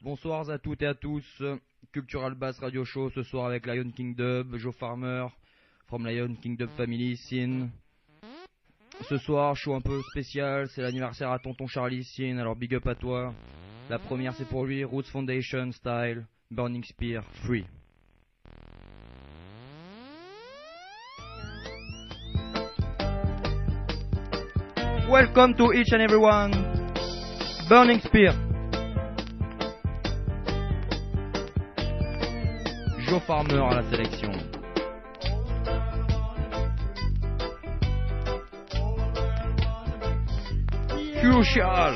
Bonsoir à toutes et à tous. Cultural Bass Radio Show ce soir avec Lion King Dub, Joe Farmer, from Lion King Dub Family, Sin. Ce soir, show un peu spécial, c'est l'anniversaire à tonton Charlie, Sin, alors big up à toi. La première c'est pour lui, Roots Foundation Style, Burning Spear, Free. Welcome to each and everyone. Burning Spear. Joe Farmer à la sélection. Crucial.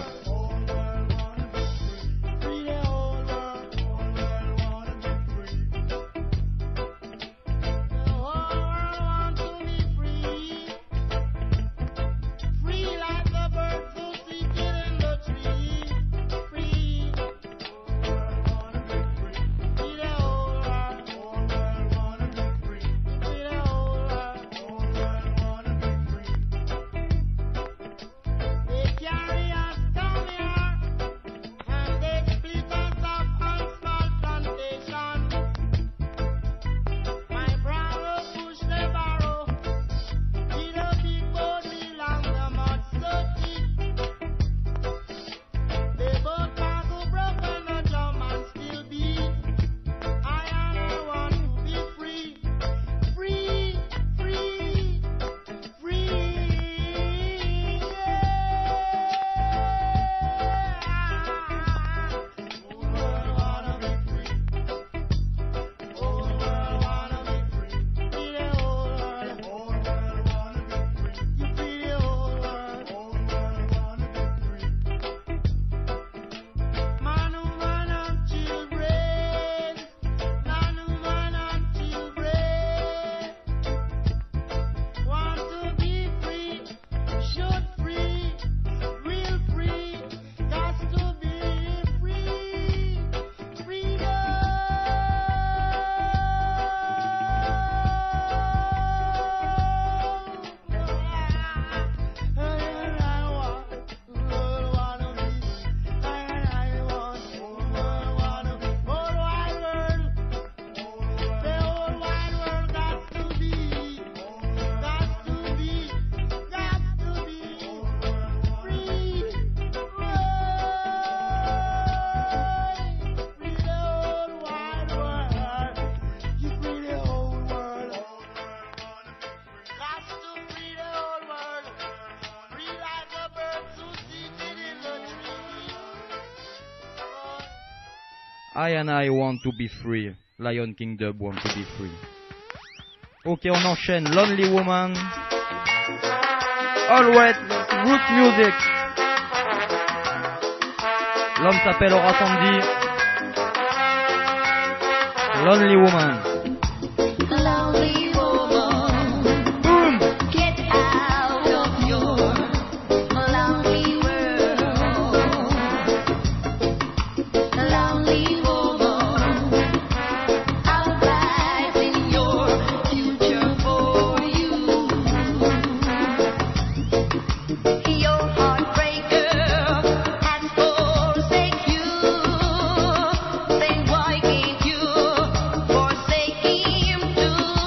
I want to be free. Lion King Dub want to be free. Ok, on enchaîne. Lonely Woman. Always Roots Music. L'homme s'appelle Ora Sandy. Lonely Woman. Lonely woman, Boom. get out of your lonely world. Lonely woman, I'll rise in your future for you. Your heartbreaker has forsaken you. Then why can't you forsake him too?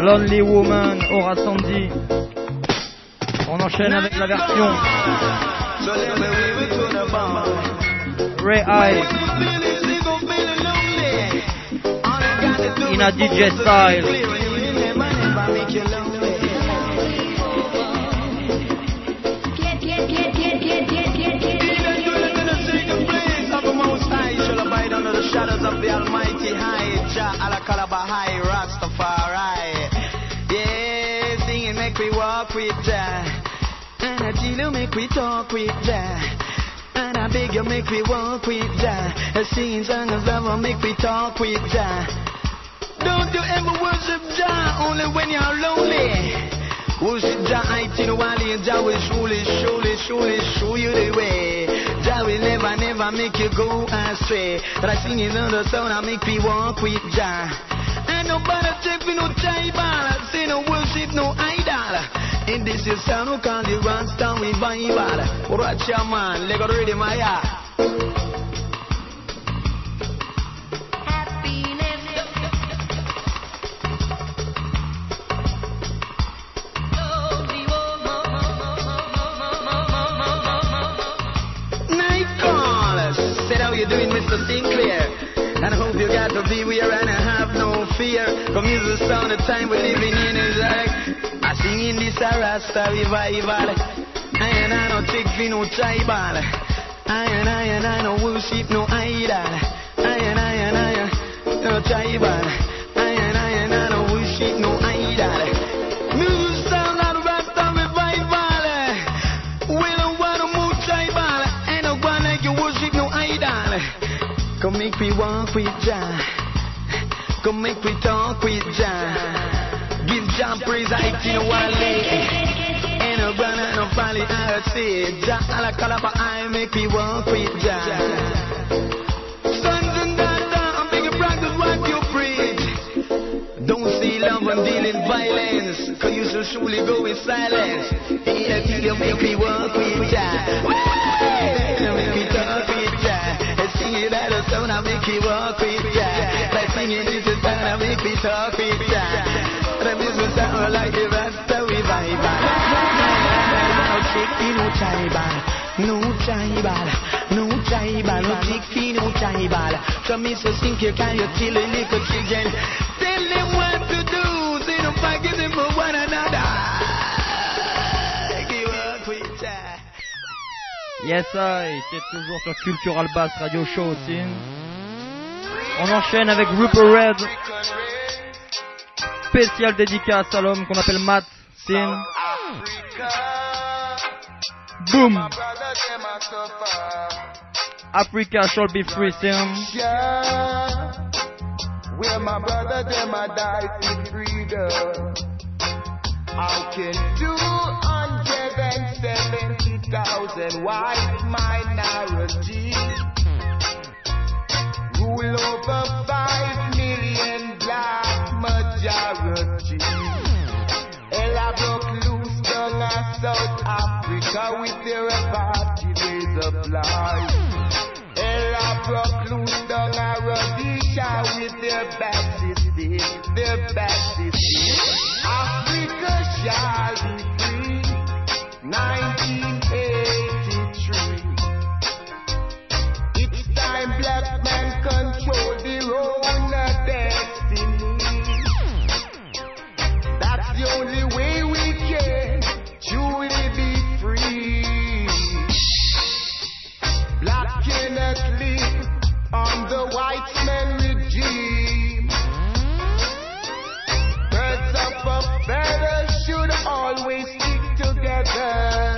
Lonely Woman, Aura Sandy. On enchaîne avec la version Ray Eye in a DJ style. Shadows of the Almighty High, Jah Alakalaba High, Rastafari. Yeah, singing make we walk with Jah, and a chill make we talk with Jah, and I beg you make we walk with Jah. A singing song of love make we talk with Jah. Don't you ever worship Jah only when you're lonely. Worship Jah, I tell you wally, and Jah will surely show you the way. Jah will never make you go astray. But I sing it on the sound, I make me walk with Jah. And nobody check me no tribal, say no worship, no idol. And this is sound who call the Rasta revival. Watch your man, let go ready my heart. Doing Mr. Sinclair, and I hope you got to be where and I have no fear. Come use the sound of time we're living in is like I sing in this Rasta revival. I no take for no tribal. I no worship no idol. I no tribal. I no worship no idol. Music sound of Rasta revival. We don't want to move tribal. Ain't no one like you worship no idol. Come make me walk with Jah. Come make me talk with Jah. Give Jah praise, I think one day. Ain't no brother, no valley, I say. Jah, ala kalaba, I make me walk with Jah. Sons and daughters, I'm making practice what you preach. Don't see love and deal in violence, cause you should surely go in silence. Ain't a you make me walk with Jah. Make me talk with Jah. Singing that a sound, I make you walk with Jah. Like singing this is sound, I make me talk with Jah. The music sound like the Rasta revival. No chicky, no tribal, no tribal, no tribal, no chicky, no tribal. So Mr. Sinker, can you tell a little children? Tell them what to do, they don't forget them for one another. Make you walk with Jah. Yes, c'est toujours sur Cultural Bass Radio Show aussi. On enchaîne avec Rupert Red. Spécial dédicace à l'homme qu'on appelle Matt Sin. Boom! Africa shall be free, Sin. Where my brother them a die for freedom. How can 270,000 white minorities rule over 5 million black majority? Ella broke loose down at South Africa with their apartheid ways of life. Ella broke loose down at Rhodesia with their bad system, Africa shall be free, 1983. It's time black men control their own destiny. That's the only way we can truly be free. Black cannot live on the white man regime. Birds of a feather should always stick together.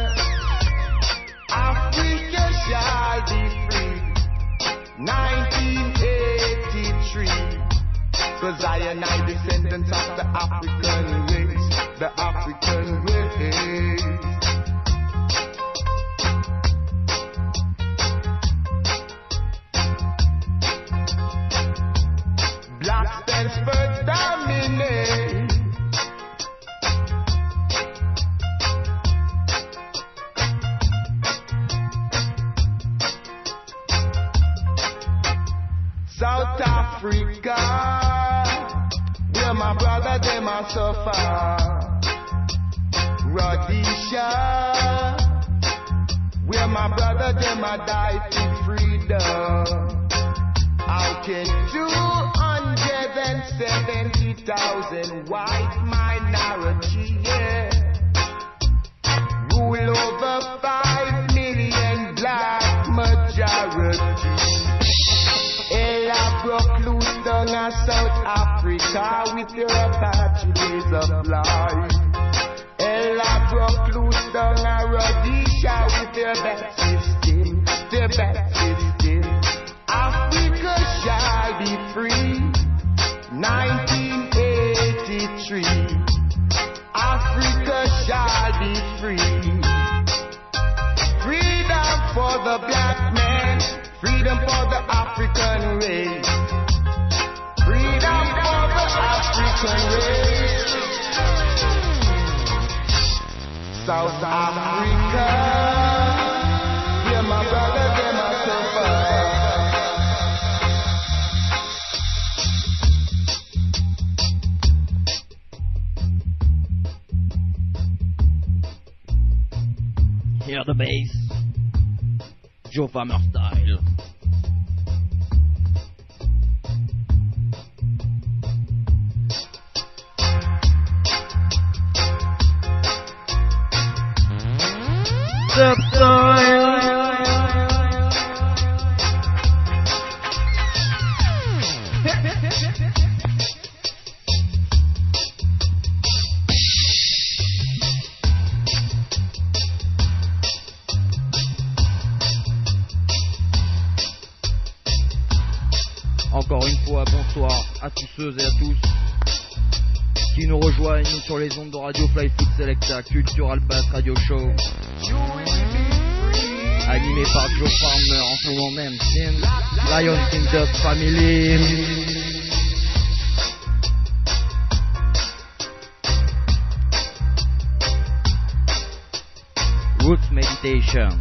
Africa shall be free, 1983. Cause I and I descendants of the African race, the African race. Black stands for dominate. South Africa, where my brother them a suffer. Rhodesia, where my brother them a die for freedom. How can 270,000 white minority, yeah, rule over 5 million black majority? Ella broke loose down in South Africa with your Apache ways of life. Ella broke loose down in Rhodesia with their bad system, their bad system. Africa shall be free. 1983. Africa shall be free. Freedom for the black man, freedom for the African race. Freedom for the African race. South Africa, yeah, my brother, them a suffer. Hear the bass, Joe Farmer style. Encore une fois, bonsoir à tous ceux et à tous qui nous rejoignent sur les ondes de Radio Flyfoot Selecta Cultural Bass Radio Show, animé par Joe Farmer en ce moment même, Sin, Lion King Dub Family. Roots Meditation.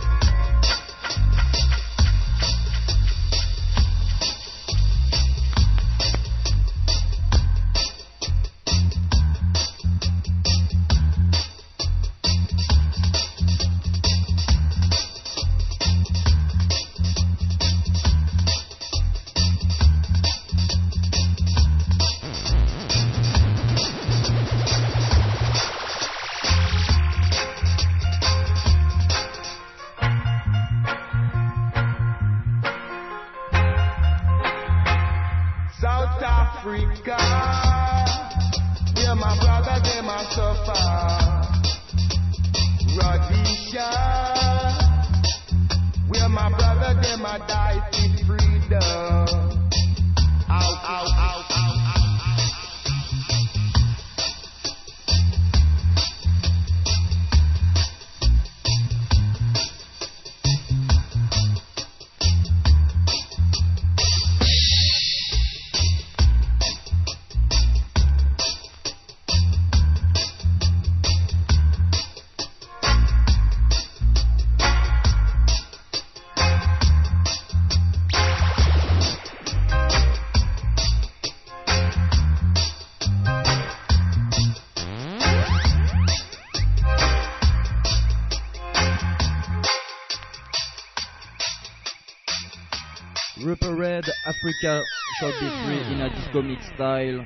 Ripper Red, Africa shall be free in a disco mix style.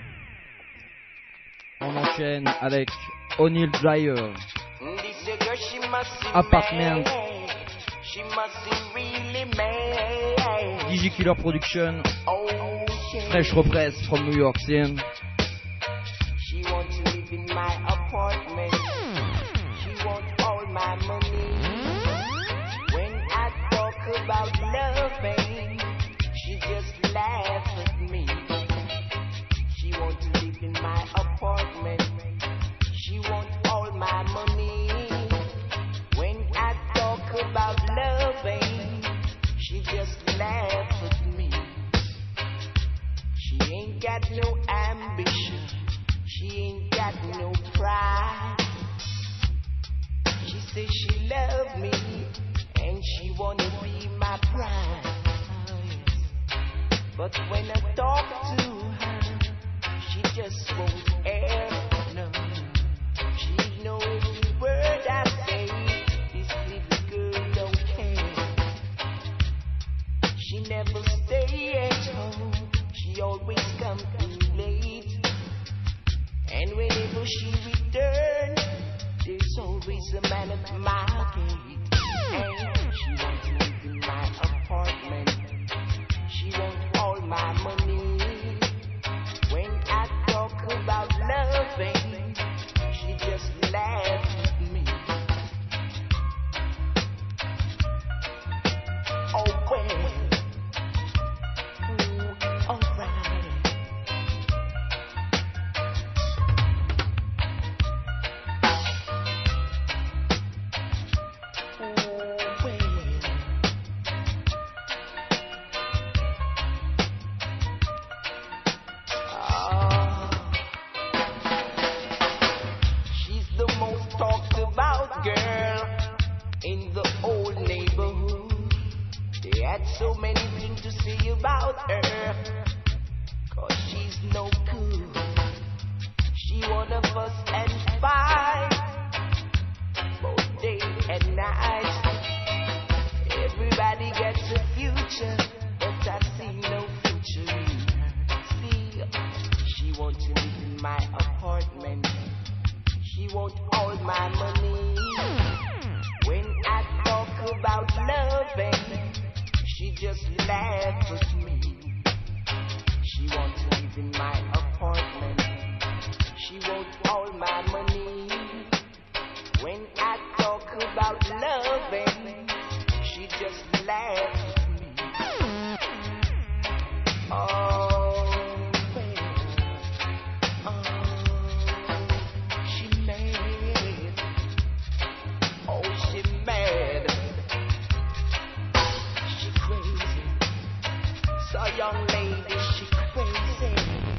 On enchaîne avec O'Neill Dryer, Apartment, DJ Killer Production, Fresh Repress from New York City. She wants to live in my apartment. She wants all my money. When I talk about loving, she just laughs at me. She wants to live in my apartment. She wants all my money. When I talk about loving, she just laughs at me. She ain't got no ambition. She ain't got no pride. She says she loves me and she wanna be my pride. But when I talk to her, she She just won't air, no. She knows every word I say. This little girl don't care. She never stay at home. She always come in late. And whenever she return, there's always a man at my gate. And she wants to live in my apartment. She wants all my money. When I talk about loving, she just laughs at me. Oh well, ooh, alright. Oh well. She's the most talked about girl in the old neighborhood. They had so many things to say about her, 'cause she's no good. She wanna fuss and fight both day and night. Everybody gets a future, but I see no future in her. See, she wants to live in my apartment. She wants all my money. When I talk about loving, she just laughs at me. She wants to live in my apartment. She wants all my money. When I talk about loving, she just laughs at me. Oh, well, she mad. Oh, she mad. She crazy. So young lady, she crazy.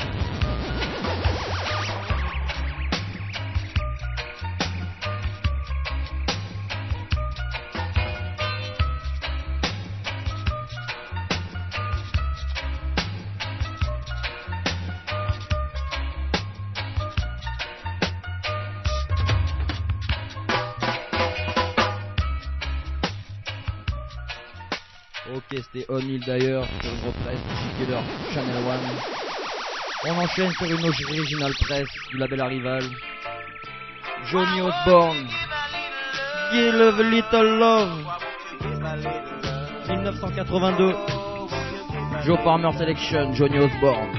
Ok, c'était O'Neill d'ailleurs, sur une reprise du Killer Channel One. On enchaîne sur une original press du label Arrival. Johnny Osborne, Give a Little Love, 1982. Joe Farmer Selection, Johnny Osborne.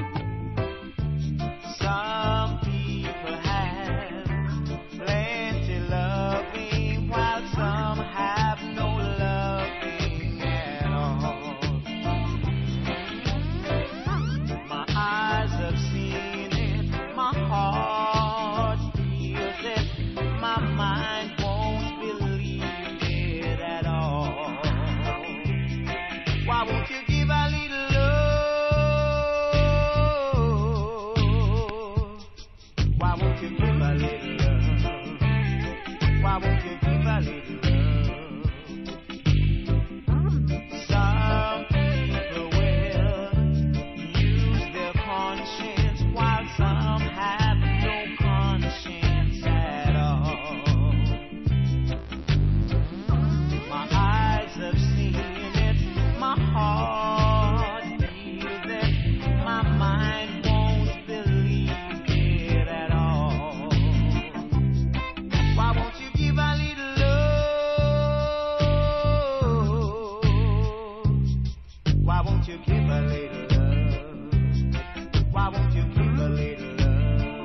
Some people have plenty loving, while some have no loving at all. My eyes have seen it, my heart feels it, my mind won't believe it at all. Why won't you give a little love? Why won't you give a little love? Why won't you give a little love? Some people will use their conscience, while some have no conscience at all. My eyes have seen it, my heart feels it, my mind won't believe it at all. Why won't you give a little love? Why won't you give a little love? Why won't you give a little love?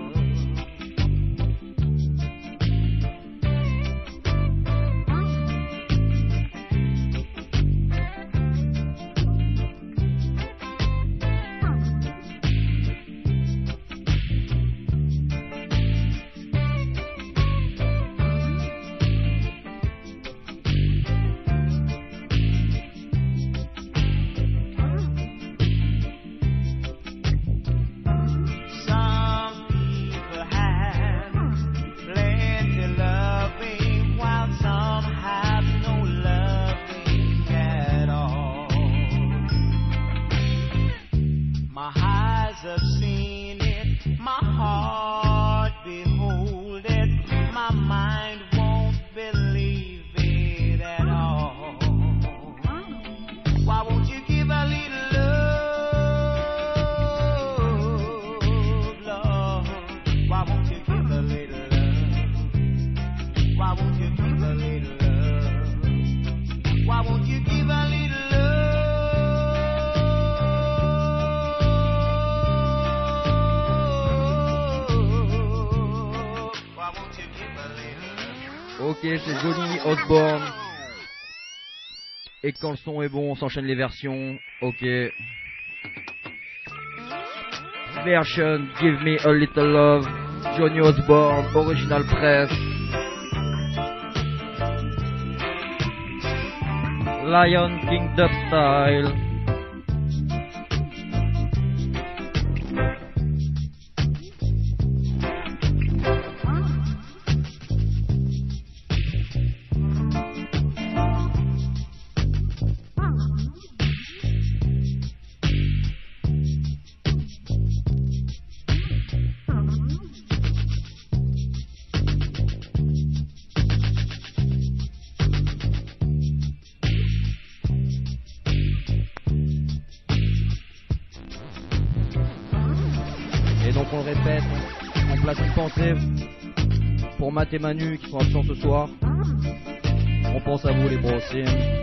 Some people have plenty loving, while some have no loving at all. My eyes have seen it, My heart behold it, my mind won't believe it at all. Why won't you give a little love, Lord? Why won't you give a little love? Why won't you give a little love? Why won't you give a little love? Why won't you give a little love? Ok, c'est Johnny Osborne. Et quand le son est bon, on s'enchaîne les versions. Ok. Version Give Me a Little Love. Johnny Osborne, original press. Lion King dub style. Et donc on le répète, on place une pensée pour Matt et Manu qui sont absents ce soir. On pense à vous les bros aussi.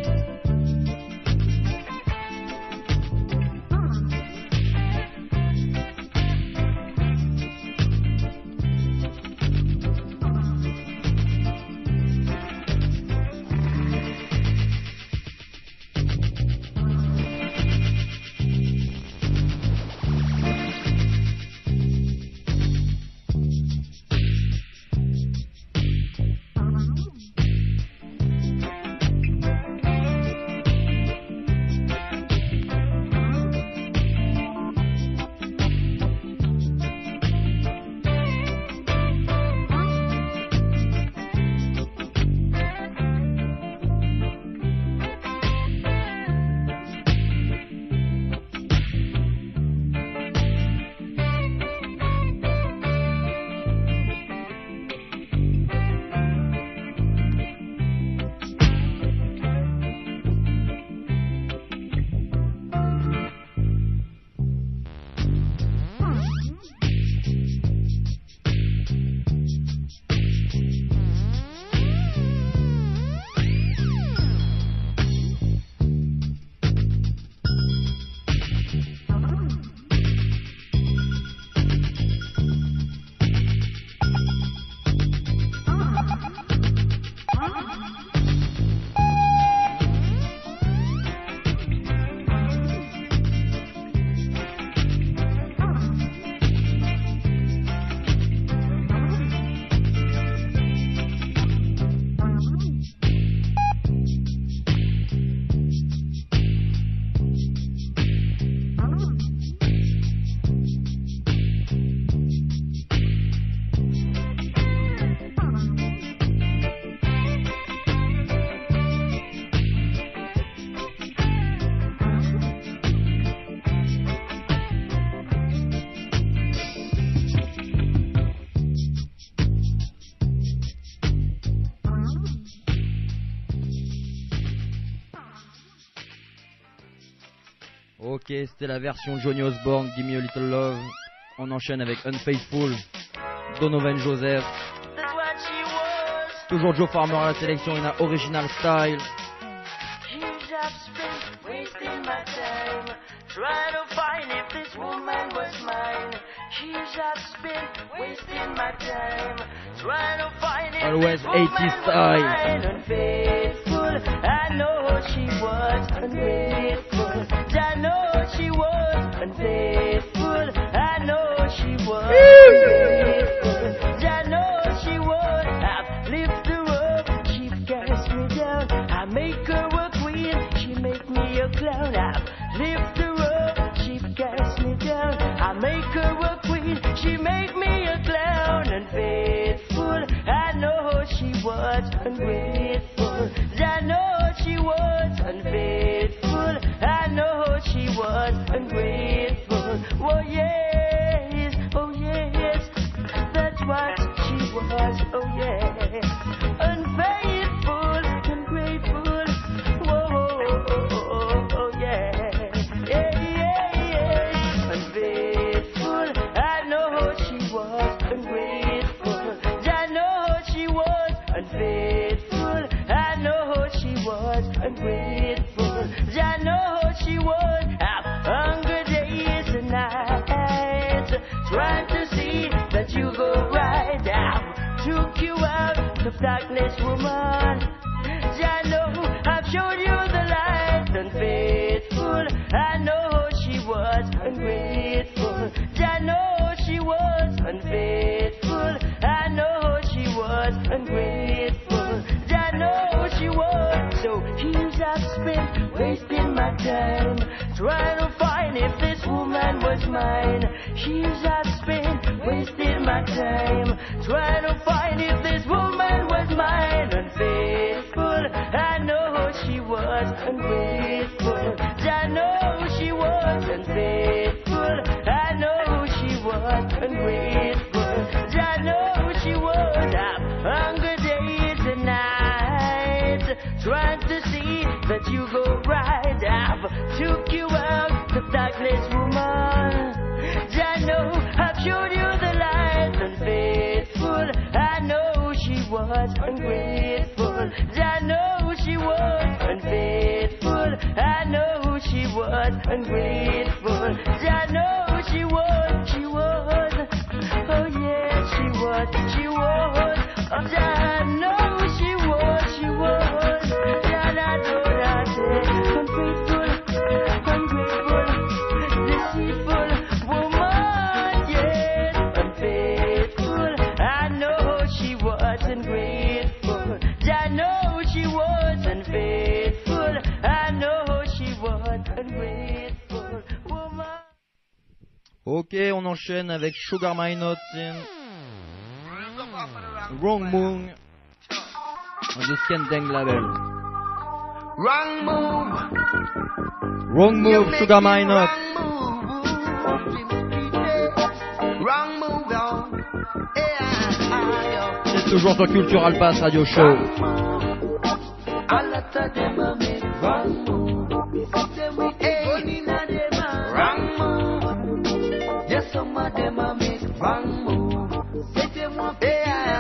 Ok, c'était la version Johnny Osborne, Give Me a Little Love. On enchaîne avec Unfaithful, Donovan Joseph. Toujours Joe Farmer à la sélection, une original style. Try to find if this woman was mine. She's up spin, wasting my time. Try to find if Always this woman 80s was style. mine. Unfaithful, I know she was unfaithful. I know she was unfaithful. I know she was unfaithful. I know she was. I've lifted her up, she cast me down. I make her a queen, she make me a clown. I've lifted her up, she cast me down. I make her a queen, she make me a clown. Unfaithful, I know she was ungrateful. I know she was unfaithful. I know she was ungrateful. trying to see that you go right. I took you out of darkness, woman. I know I've shown you the light, unfaithful. I know she was ungrateful. I know she was unfaithful. I know she was ungrateful. I know she was. So years I've spent wasting my time trying to find if this woman was mine. Years I've spent wasting my time trying to find if this woman was mine. Unfaithful, I know she was ungrateful. I know she was unfaithful. I know she was ungrateful. I know she was. I've hungry days and nights trying to see that you go right. I've took you out of darkness, woman. I know I've showed you the light. Unfaithful, I know she was ungrateful. I know she was unfaithful. I know she was ungrateful. I know she was. Oh yeah, she was. Oh, I know she was. I know that ungrateful, deceitful woman, yes, unfaithful. I know she was ungrateful. I know she was unfaithful. I know she was ungrateful woman. Ok, on enchaîne avec Sugar My Notes in Wrong Move on the Skandang label. Wrong move. Wrong Move, Sugar My Notes. Wrong move, yo. Yeah. C'est toujours sur Cultural Bass Radio Show. A lot of them a make wrong move. Wrong move. Yes, some of them a make wrong move. Say them want to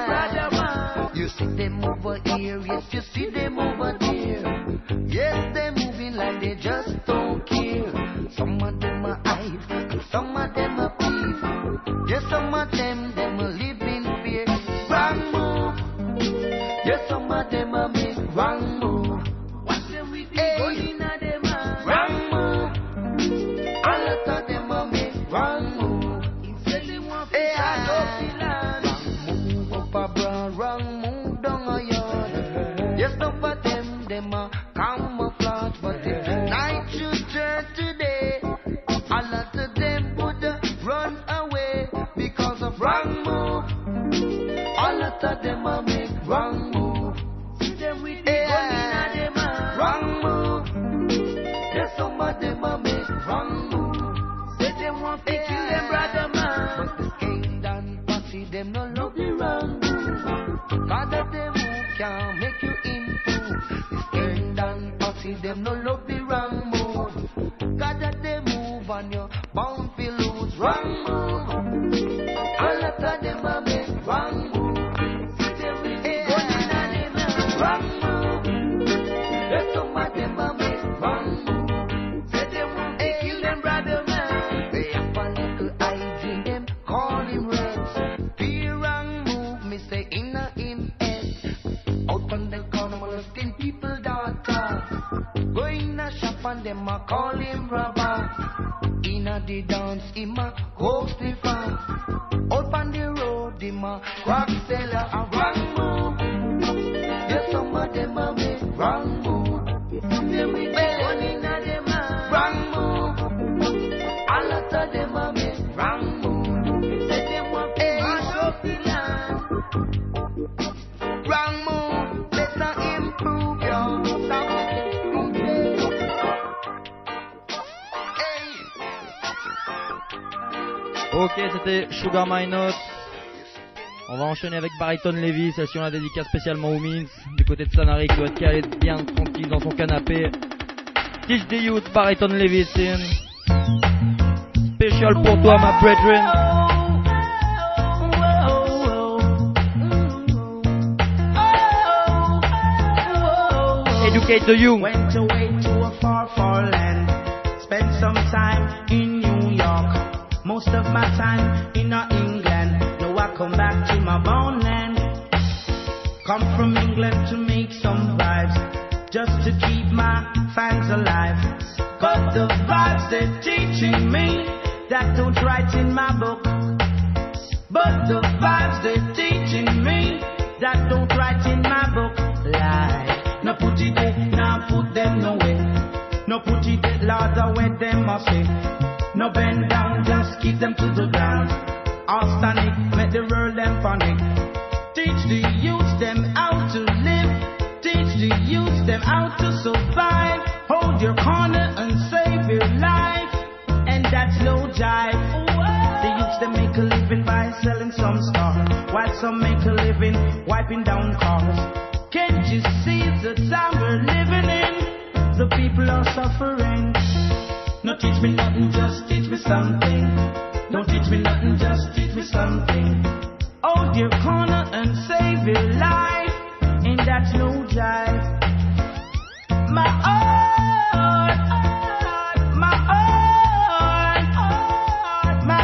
you see them over here, yes, you see them over there. Yes, they're moving like they just don't care. Some of them are hype, and some of them are thief. Yes, some of them are live in fear. Wrong move. Yes, some of them are make wrong move. Watch them with the gun in them hand. Wrong move. A lot of them are make wrong move. Instead they want to shut up the land. Wrong move up abroad, wrong move down a yard. Yes, some of them are camouflage, but if the night should turn today, a lot of them would run away because of wrong move. A lot of them are make wrong move. See them with the gun in them hand. Wrong move. Yes, some of them are make wrong move. Say them want to kill them brother man, but the king and posse them no love the wrong move. God of them who can make you improve. The king and posse them no love the wrong move. God of them move and you bound to lose. Wrong move. A lot of them are make wrong move. See them with the gun in them hand. Wrong move. There's some of them are make wrong move. Say them want to kill them brother man. They have a little eyes in them, call him Rex. Be wrong move, me say inna him head. Out on the corner, molesting people daughter. Going a shop and them a call him robber. Inna the dance, him a ghost the fan. Out on the road, him a rock seller. A wrong move. Yes, some of them a make wrong move. Them with the gun inna them hand. Wrong move. A lot of them a make wrong move. Say them want to mash up the land. Wrong move. Better improve your Ok, c'était Sugar My Notes. On va enchaîner avec Bariton Levy, celle-ci on la dédicace spécialement aux Mins, du côté de Sanary qui doit être calé bien tranquille dans son canapé. Teach the youth, Bariton Levy, c'est spécial pour toi, ma brethren. Educate the young. Went away to a far, far land. Spent some time in New York. Most of my time in alive. But the vibes they're teaching me that don't write in my book. But the vibes they're teaching me that don't write in my book. Lie. No put it there, now put them nowhere. No put it there, Lord, where them must be. No bend down, just keep them to the ground. All standing, make the world them panic. Teach the youth them how to live. Teach the youth them how to survive. Hold your corner and save your life. And that's no jive. The youths them make a living by selling some stars, while some make a living wiping down cars. Can't you see the time we're living in? The people are suffering. No teach me nothing, just teach me something. Don't teach me nothing, just teach me something. Hold your corner and save your life. And that's no jive. My heart, my heart, my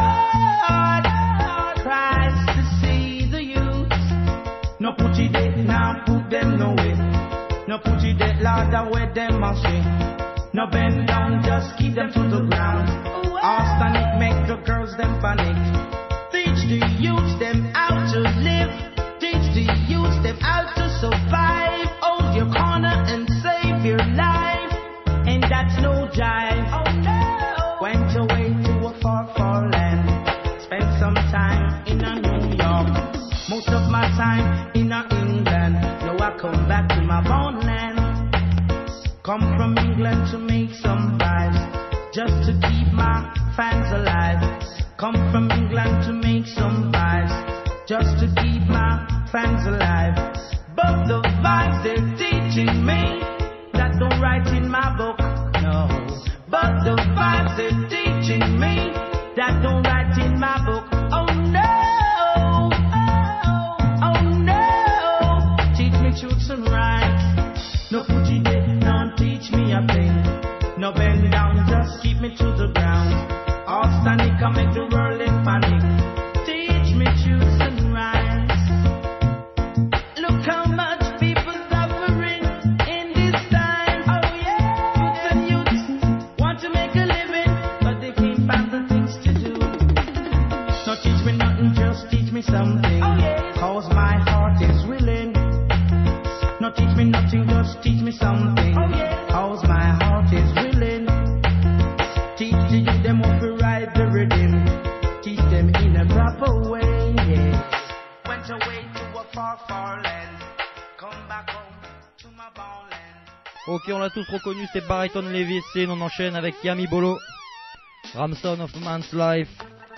heart cries to see the youth. No put it there, now put them nowhere. No put it there, Lord, where them must be. No bend down, just keep them to the ground. All standing, make the girls them panic. Teach the youth them how to live. Teach the youth them how to survive. Hold your corner and save your life. And that's no jive. Oh no. Went away to a far, far land. Spent some time in a New York. Most of my time in a England. Now I come back to my born land. Come from England to make some vibes, just to keep my fans alive. Come from England to make some vibes, just to keep my fans alive. But the vibes they're teaching me, that don't write in my book, no. But the vibes they're teaching me, that don't write in my book, oh no, oh no. Teach me truths and rights, no put it there. Teach me a thing. No bend down, just keep me to the ground. All standing, can make the world in panic. Teach me truths and rights. Look how much people suffering in this time. Oh yeah. Youths want to make a living, but they can't find the things to do. No teach me nothing, just teach me something. Oh yeah. Cause my heart is willing. No teach me nothing, just teach me something. Oh yeah. Cause my heart is willing. Teach the youth them how to ride the rhythm. Teach them in a proper way, yeah. Went away to a far, far land. Come back home to my born land. Ok, on l'a tous reconnu, c'est Bariton Levisin. On enchaîne avec Yami Bolo, Ramson of Man's Life.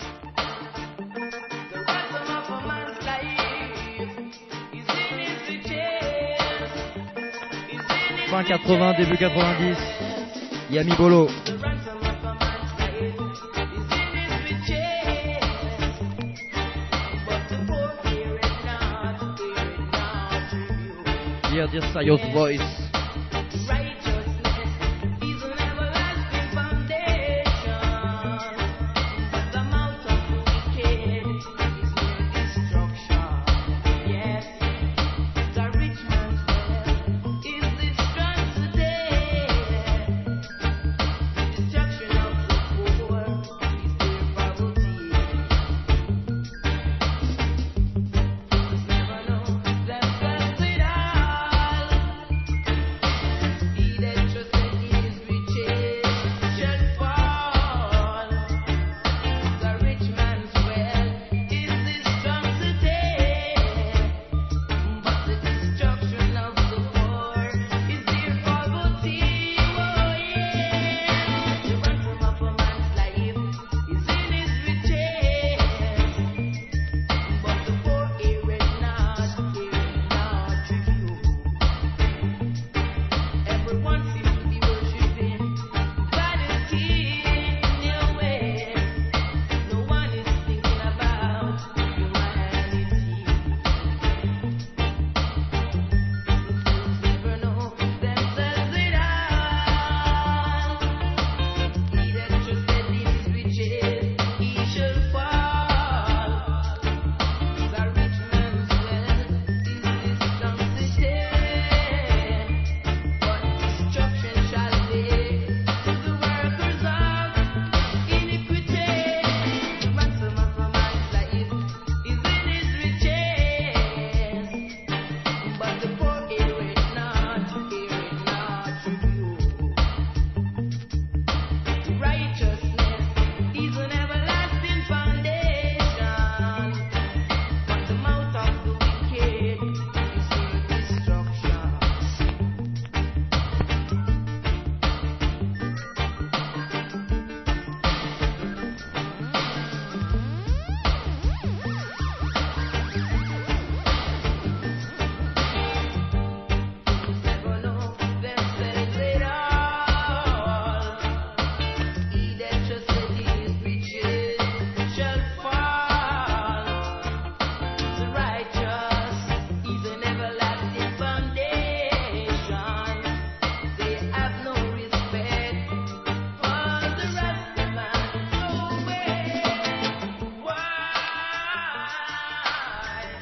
Fin 80, début 90, Yami Bolo. Hear this Sayo's voice.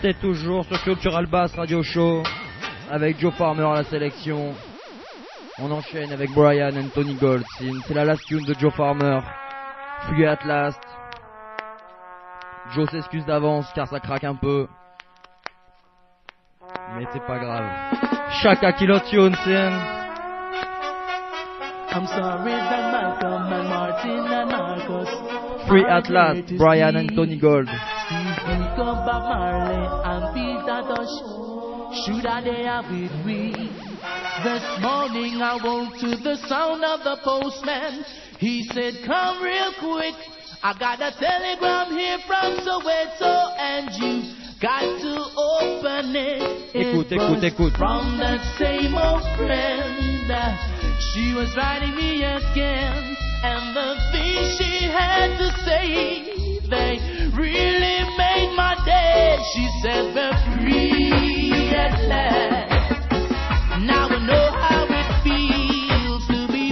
C'est toujours sur Cultural Bass Radio Show avec Joe Farmer à la sélection. On enchaîne avec Brian and Tony Goldstein. C'est la last tune de Joe Farmer. Free at last. Joe s'excuse d'avance car ça craque un peu. Mais c'est pas grave. Chaka Kilo Tune, I'm sorry that Malcolm and Martin and Marcus. Free at last, Brian and Tony Gold. Steve Bob Marley and Peter Tosh. Should I dare with me? This morning I woke to the sound of the postman. He said, come real quick. I got a telegram here from Soweto and you got to open it. Écoute, It écoute, was écoute. from that same old friend. She was writing me again, and the things she had to say, they really made my day. She said, we're free at last. Now I know how it feels to be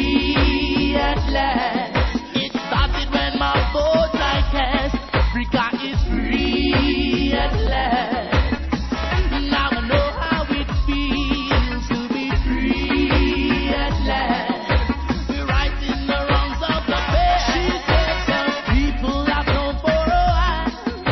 free at last. It started when my boat I cast. Africa is free at last. Now I know how it feels to be free at last. We're righting the wrongs of the past. She said some people I've known for a while,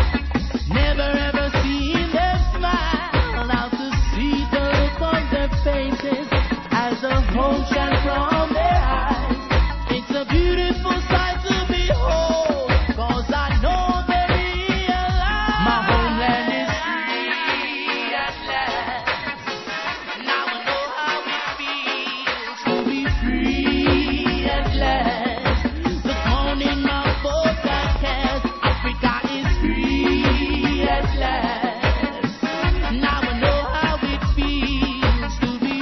never ever seen them smile. Now to see the look on their faces as the hope shine from their eyes. It's a beautiful sight to behold, 'cause I know they realize my homeland is free at last. Now I know how it feels to be free at last. This morning my boat got cast. Africa is free at last. Now I know how it feels to be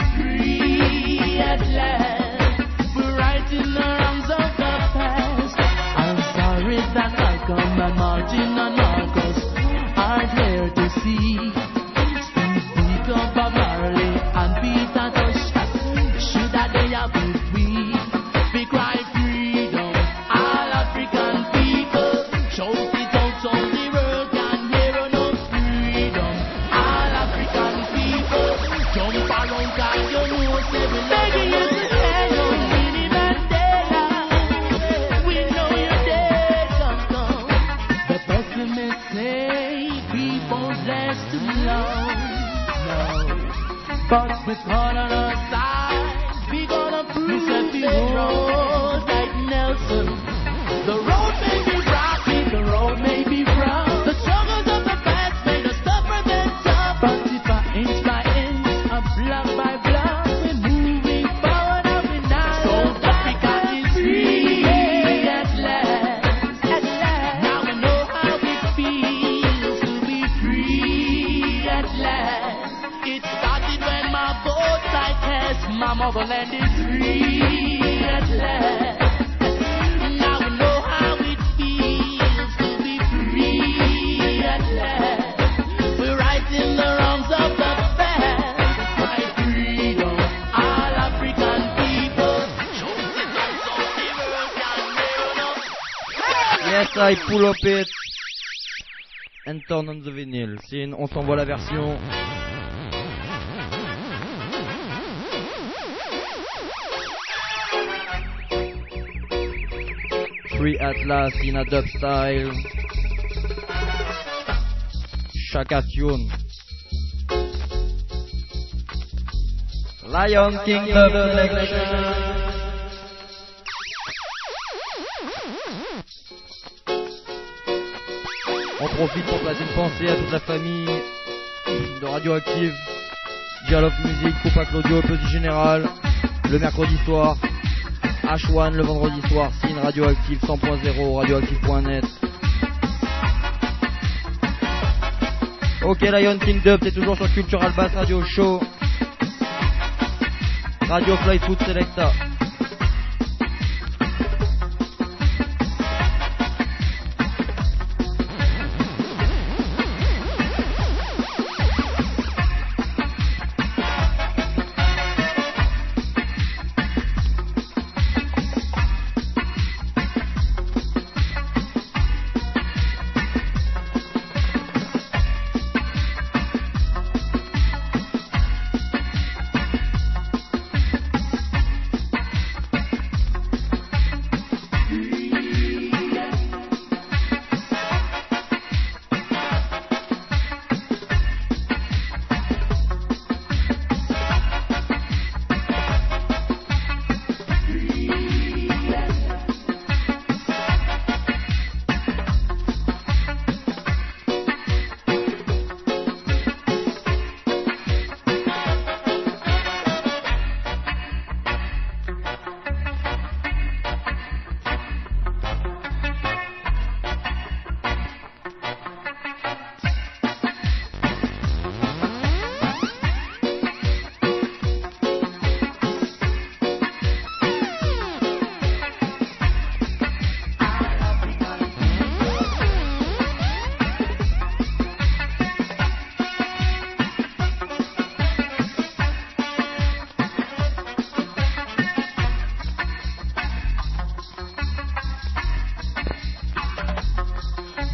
free at last. We're righting the wrongs of the past. I'm sorry that Malcolm and Martin and Marcus aren't here to see. Steve Biko, Bob Marley and Peter Tosh. Should I dare with me? We cry freedom, all African people. Shout it out so the world can hear no freedom. All African people, jump around 'cause you know say we begging you to hang on, Winnie Mandela. We know you're dead, come. The pessimists say people blessed to love. No, but with God on our side, we gonna prove the road like Nelson. The road may be rocky, the road may be rough. The struggles of the past made us tougher than tough. But if I inch by inch, a block by block, we're moving forward every night. South Africa is free at last. At last. Now I know how it feels to be free at last. It started when my boat I cast. My motherland is free at last. Now I know how it feels to be free at last. We're righting the wrongs of the past. My freedom, all African people. Yes, I pull up it and turn on the vinyl. Sin, on s'envoie la version. Free at last in a dub style. Chaka tune. Lion King Dub Selection. On profite pour passer une pensée à toute la famille de Radioactive, Dial Music, Coupa Claudio, Petit Général, le mercredi soir, H1 le vendredi soir, Sin Radioactive 100.0, radioactive.net. Ok, Lion King Dub, c'est toujours sur Cultural Bass Radio Show, Radio Fly Food Selecta.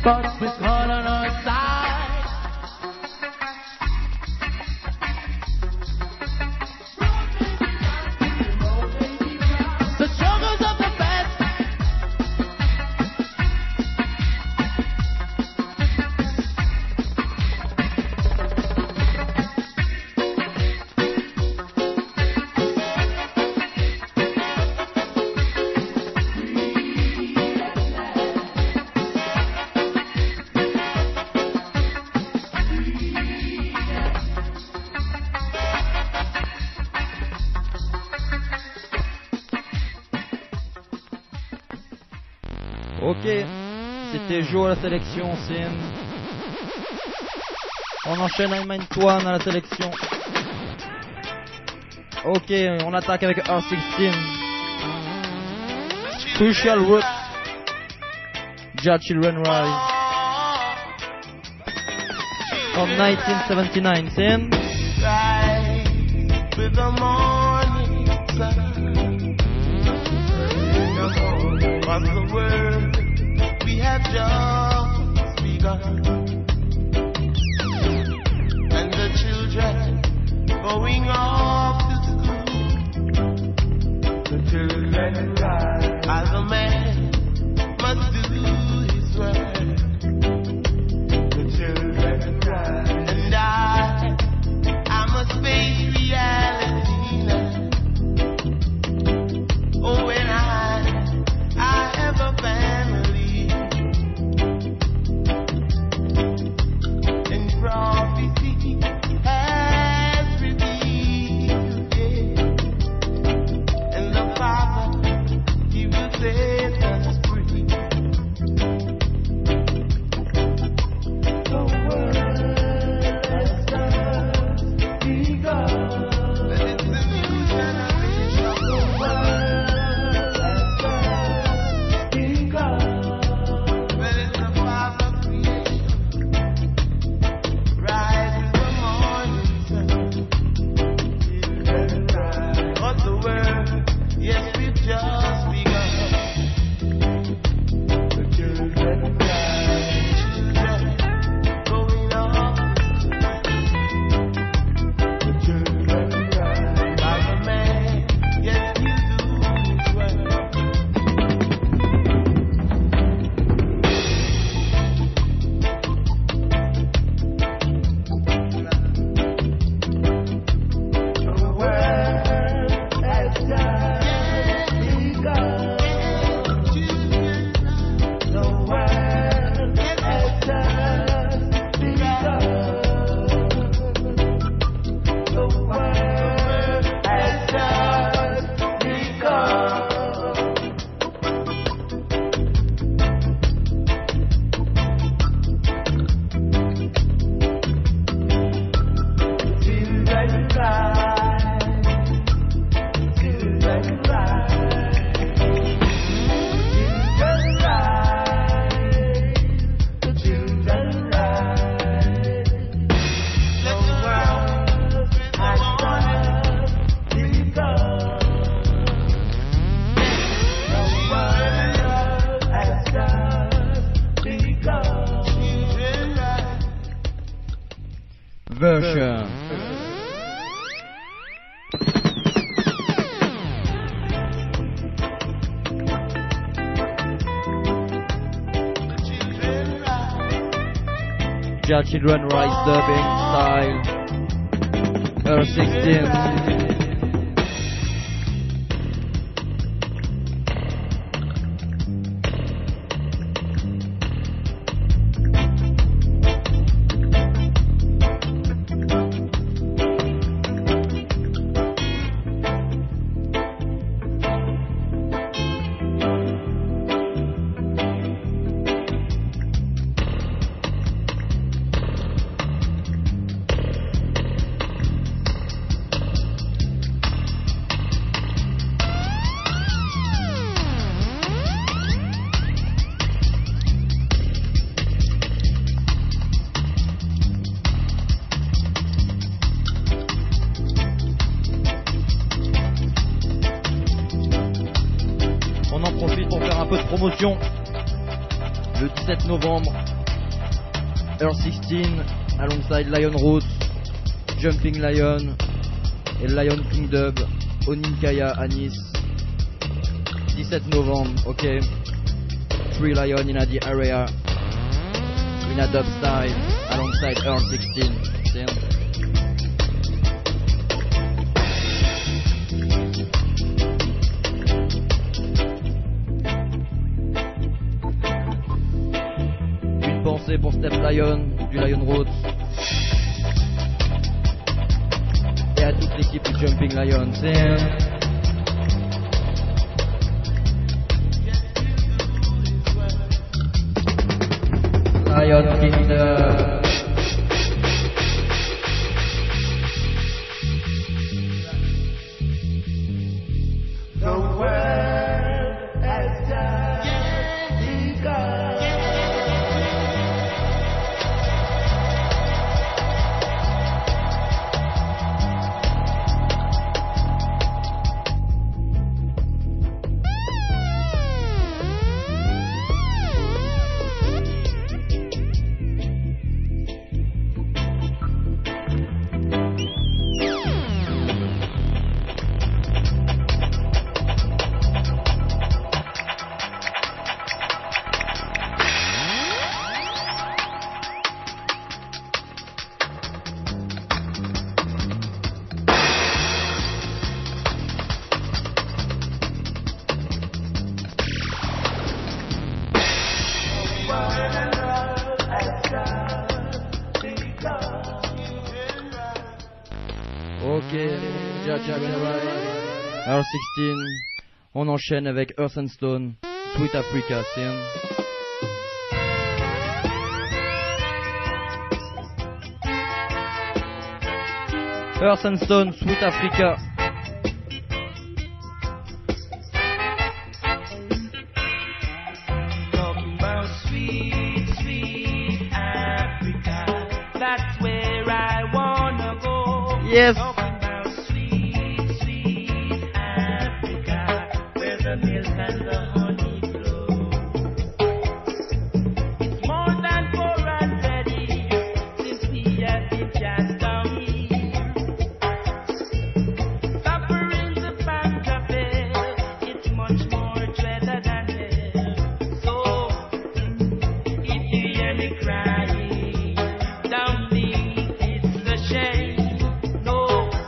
but with God on our side. The struggles of the past Ok, c'était Joe à la sélection, Sin. On enchaîne avec Antoine à la sélection. Ok, on attaque avec R16. Crucial Roots. Ja Children Rise. From 1979, Sin. With the morning sun, was the word we have just begun, and the children going off to school. The children rise as a man must do his work. The children rise, and I must face reality now. Oh, when I have a family, and prophecy has revealed it, and the Father, He will set us free. The world has just begun. But it's a new generation. The world has just begun. But it's a Father creation. Rise with the morning sun. Children rise. But the world, yes, we've just begun. The children rise. Children going on. The children rise. As a man, yes, you do his work. The world has just begun. The world has just begun. The world has just begun. Children rise, children rise, children rise, the children rise. The world has just begun. The world has just begun. Children rise. Version. Children rise. Ja Children Rise dubbing style. R16. On en profite pour faire un peu de promotion. Le 17 novembre, Earth 16 alongside Lion Roots, Jumping Lion et Lion King Dub au Ninkaya à Nice. 17 novembre, ok. 3 Lion in the area in a dub style alongside Earth 16. See? Une pensée pour Step Lion du Lion Roots et à toute l'équipe du Jumping Lion. See? Lion Kingdom. The world has just begun. Ok, Jaja Earth 16, on enchaîne avec Earth and Stone, Sweet Africa, c'est Earth and Stone, Sweet Africa. Talking about sweet, sweet Africa. That's where I wanna go. Yes. Talking about sweet, sweet Africa, where the milk and the honey flow. It's more than 400 years since we have been just down here. Suffering's a fact of it. It's much more dreaded than hell. So, if you hear me crying, don't think it's a shame. No,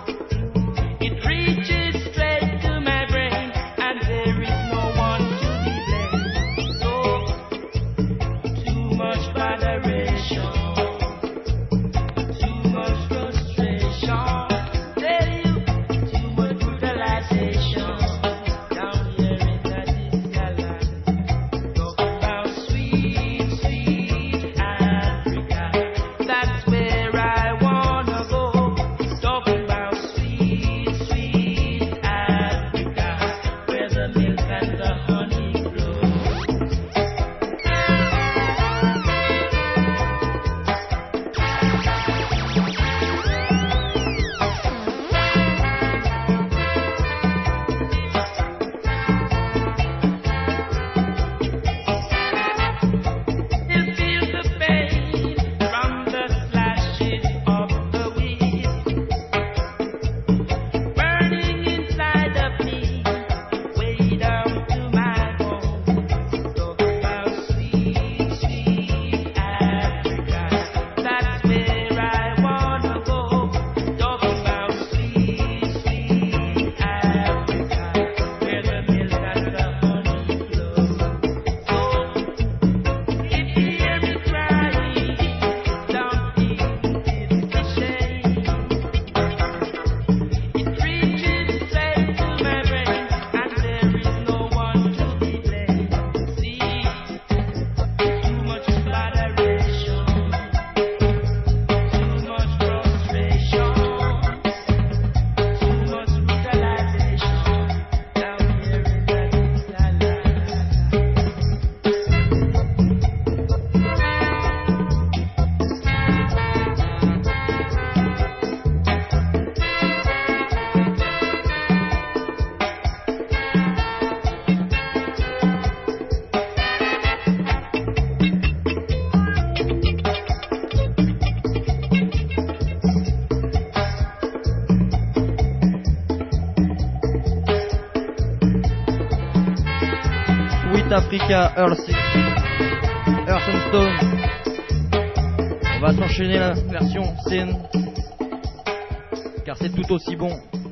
Africa, Earth and Stone. On va s'enchaîner la version Sin, car c'est tout aussi bon.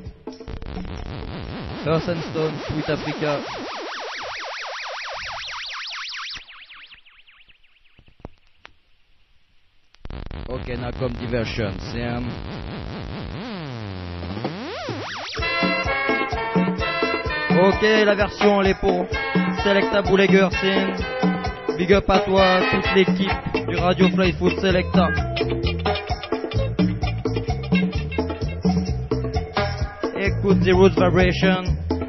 Earth and Stone, Sweet Africa. Ok, now come diversion, Sin. Ok, la version elle est pour Selecta Bouleger, Sin. Big up à toi, toute l'équipe du Radio Fly Food Selecta. Écoute The Roots Vibration.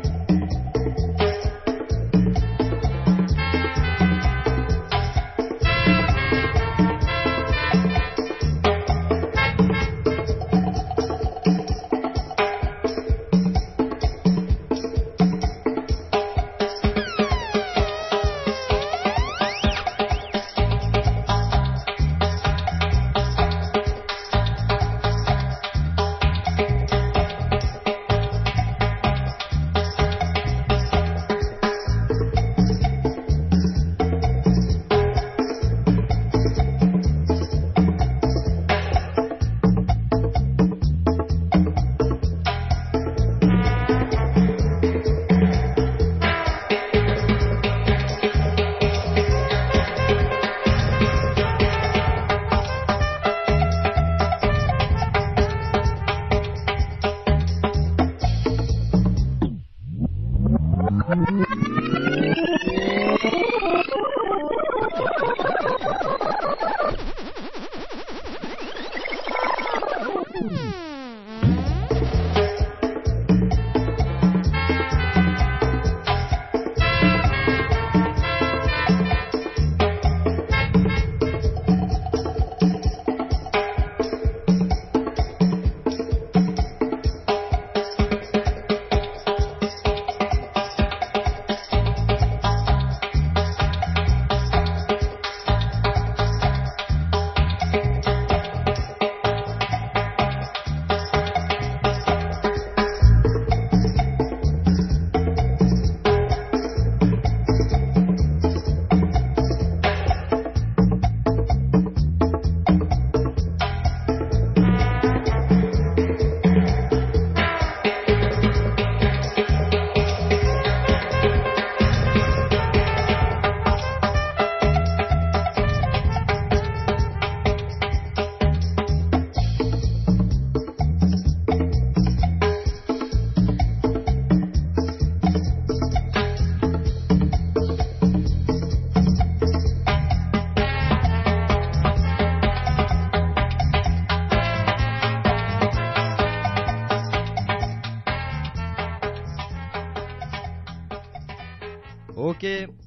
Ok,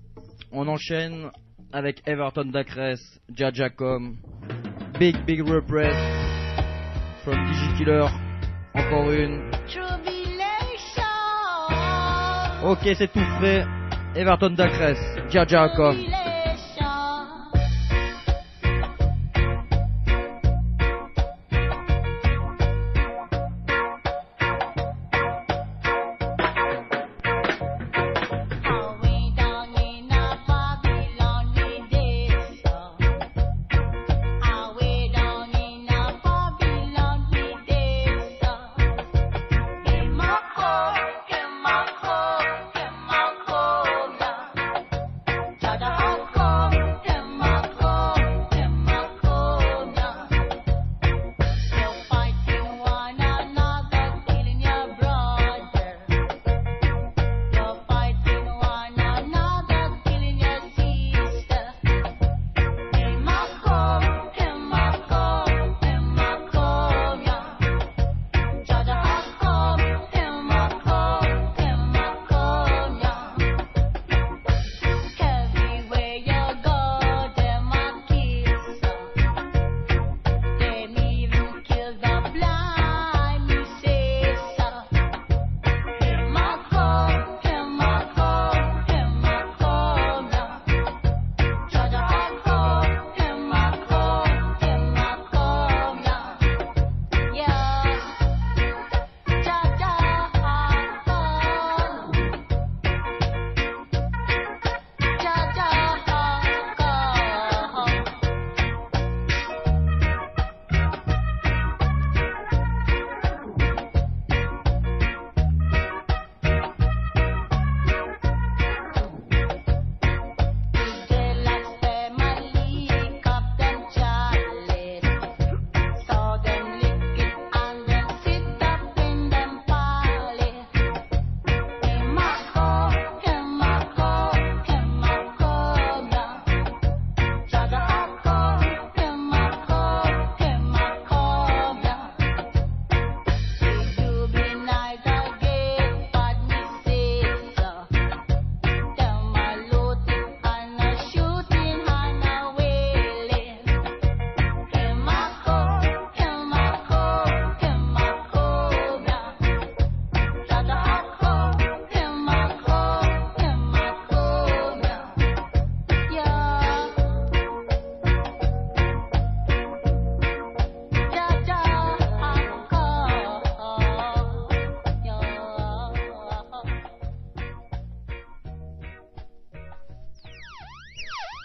on enchaîne avec Everton Dacres, Jajacom, Big Repress, from Digikiller, encore une. Ok, c'est tout fait. Everton Dacres, Jajacom. Jada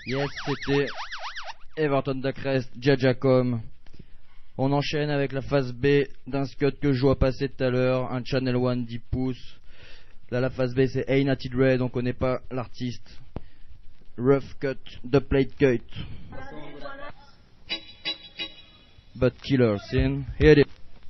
Yes, c'était Everton Dacrest, Jajacom. On enchaîne avec la phase B d'un scud que je vois passer tout à l'heure, un Channel One 10 pouces. Là, la phase B, c'est Hey Natty Dread, on connaît pas l'artiste. Rough Cut, The Plate Cut. But Killer Scene, here it is.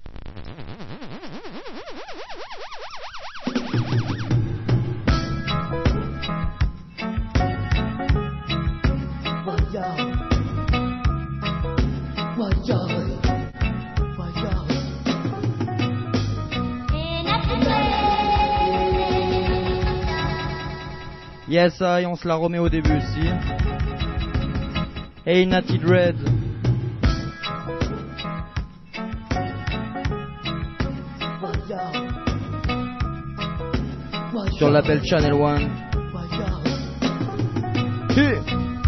Yes, I, on se la remet au début aussi. Hey Natty Dread. Sur le label Channel One. Hey.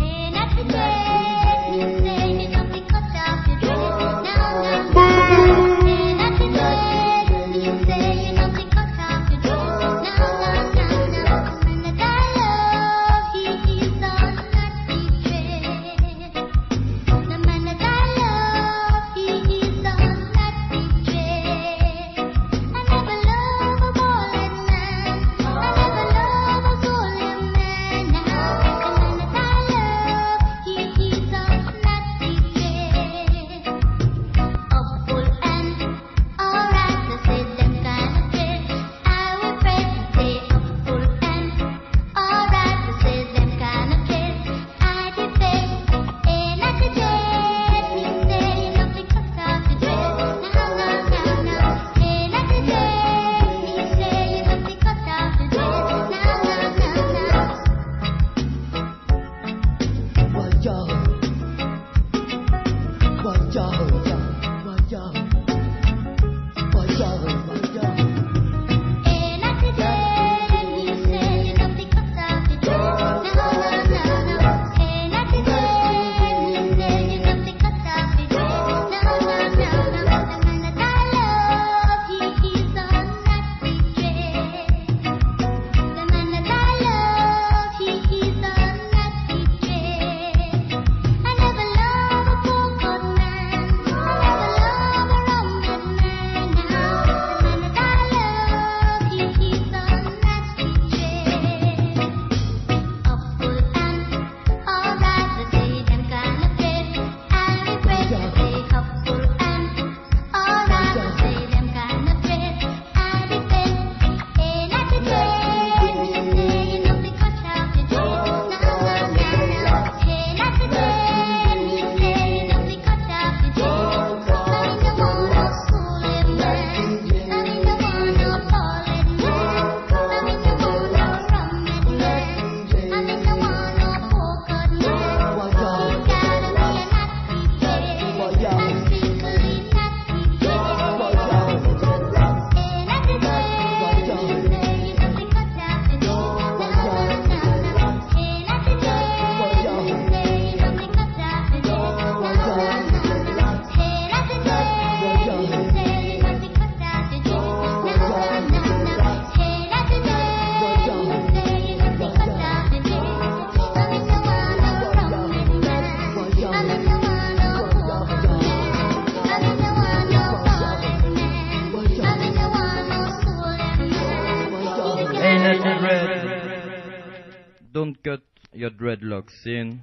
Don't cut your dreadlocks in.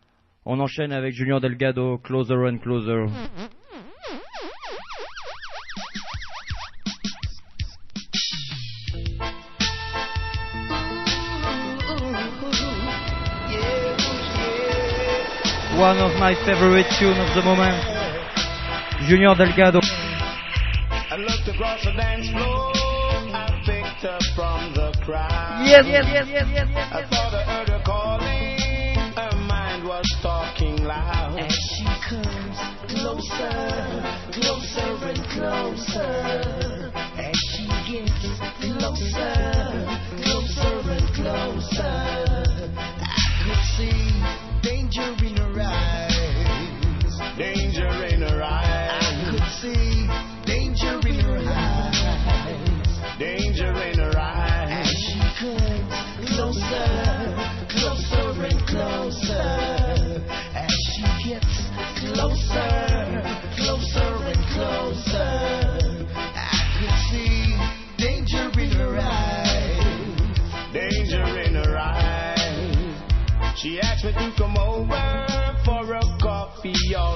On enchaîne avec Junior Delgado, Closer and Closer. One of my favorite tunes of the moment. Junior Delgado. I looked across the dance floor, I picked up from the crowd. Yes. I thought I heard her calling, her mind was talking loud. As she comes closer, closer and closer. As she gets closer, closer and closer. I could see danger in her eyes. Danger in her eyes. I could see danger in her eyes. Danger in her eyes. As she comes closer, closer and closer.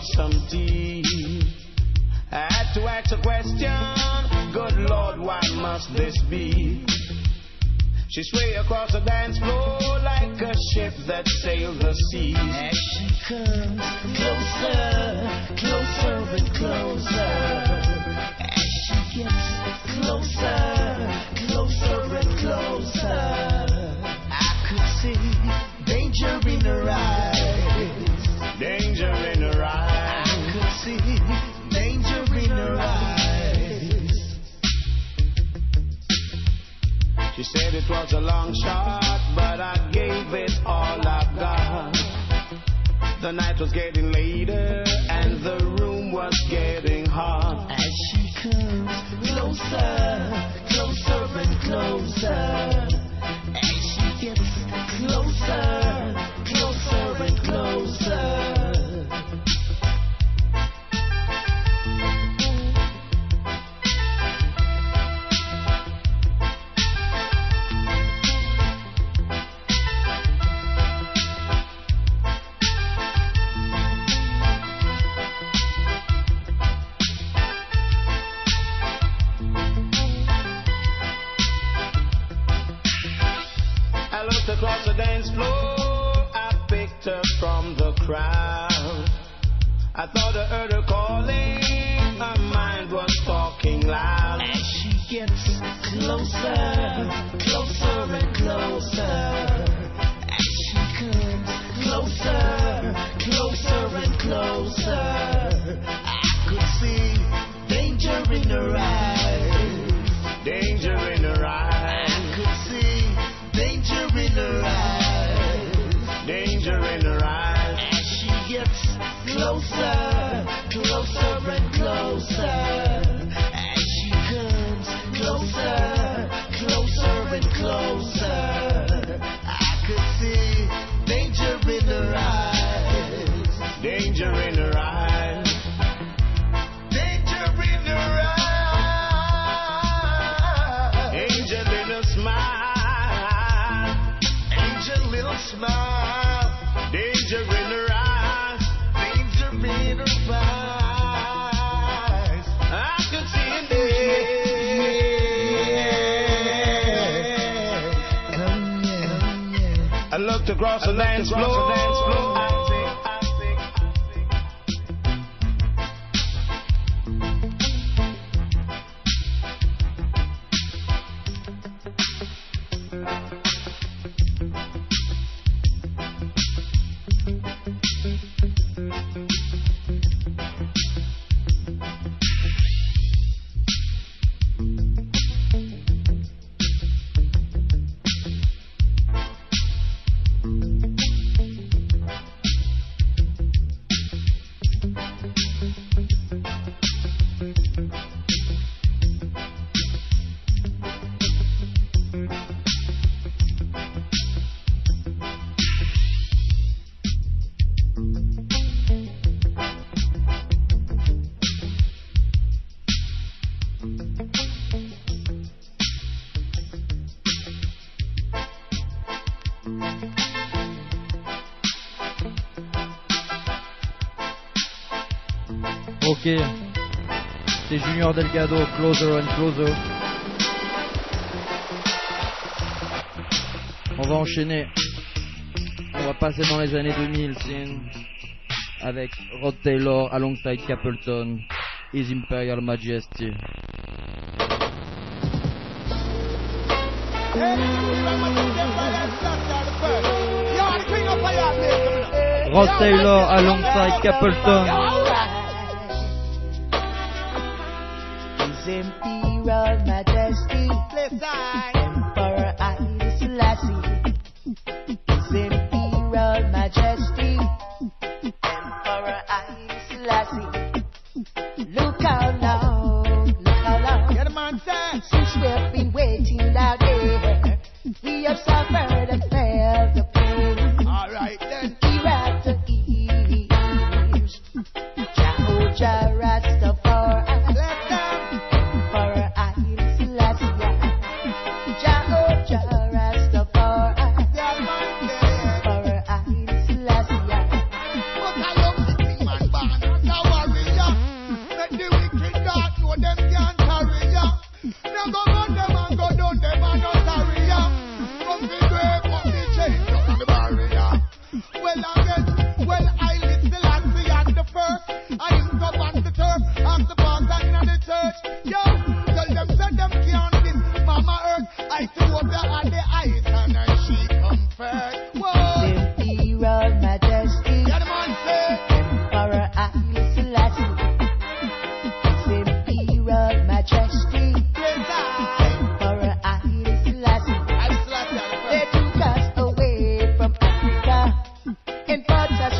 some tea. I had to ask a question, good Lord, why must this be? She sway across the dance floor like a ship that sails the seas. As she comes closer, closer and closer. As she gets closer, closer and closer. I could see danger in her eyes. Danger in her eyes. I could see danger in her eyes. She said it was a long shot, but I gave it all I've got. The night was getting later and the room was getting hot. As she comes closer, closer and closer. As she gets closer, closer and closer. Across the dance floor, I picked her from the crowd. I thought I heard her calling, her mind was talking loud. As she gets closer, closer and closer. As she comes closer, closer and closer. I could see danger in her eyes. Danger in her eyes. I could see danger in her eyes. Danger in her eyes. As she gets closer, closer and closer. As she comes closer, closer and closer. I could see danger in her eyes. Danger in her eyes. Danger in her eyes. Angel in her smile. Angel little smile. Danger in her eyes. Danger in her eyes. I could see it there. I looked across the dance floor. Ok, c'est Junior Delgado, Closer and Closer. On va enchaîner. On va passer dans les années 2000, avec Rod Taylor alongside Capleton, His Imperial Majesty. Rod Taylor alongside Capleton. His Imperial Majesty, Emperor Haile Selassie. His Imperial Majesty, Emperor Haile Selassie. Look how long, Yeah, the man said. since we've been waiting out there. We have suffered and felt the pain. All right then. Here at the east, Jehovah Rastafari, Left them. for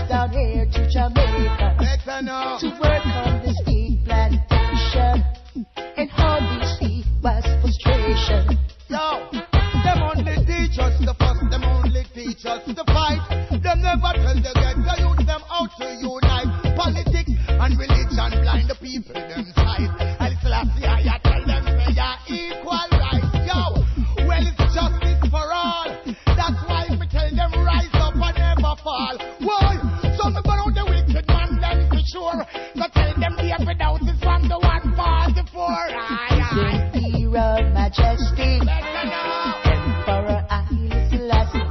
down here to Jamaica Better know. to work on the steak plantation, and all we see was frustration. Yo, them only teach us the fuss, them only teach us the fight. Them never tell the ghetto youth them how to unite. Politics and religion blind the people them sight. And it's last year I tell them they are equal rights. Yo, well it's justice for all. That's why we tell them rise up and never fall. Why? Some people out the wicked man them for sure. So tell them the evidence is from the 144. Imperial Majesty, Better know. Emperor Haile Selassie.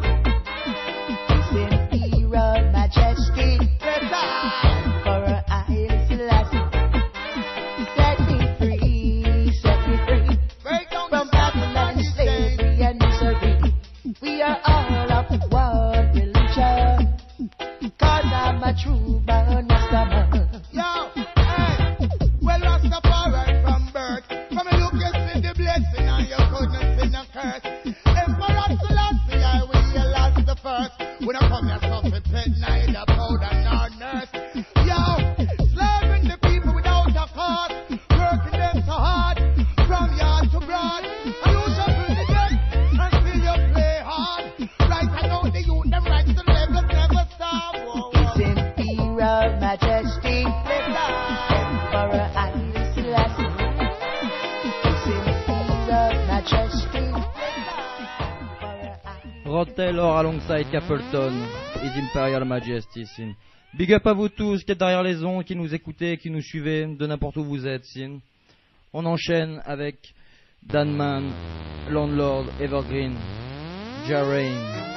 His Imperial Majesty, Emperor Haile Selassie. Set me free, set me free Break down from the Babylon, slavery and misery. We are all of one religion, 'cause I'm a true born Rastaman. Yo, hey, well Rastafari from birth. From a look you see the blessing and you couldn't see no curse. Emperor Selassie, I will last the first. When I come here, stuff it pet neither powder nor nurse. Yo, slaving the people without a cause, working them so hard, from yard to broad. And you shall feel the death until you play hard. Right, I know the youth, them rights to levels never stop. Whoa, His whoa. Imperial Majesty, Emperor Haile Selassie. His Imperial Majesty, Emperor Haile. Rod Taylor alongside Capleton, His Imperial Majesty, Sin. Big up à vous tous qui êtes derrière les ondes, qui nous écoutez, qui nous suivez, de n'importe où vous êtes, Sin. On enchaîne avec Danman, Landlord, Evergreen, Jarain.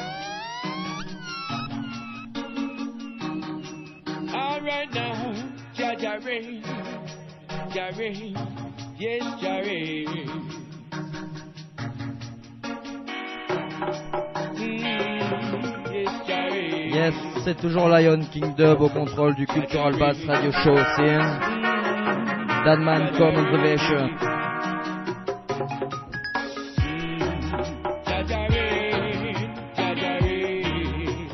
All right now, Jaja Rain, yes, Jarin. Yes, Jarin. Yes, c'est toujours Lion King Dub au contrôle du Cultural Bass Radio Show, Sin. Danman come on the version. Jaja Rain, Jaja Rain.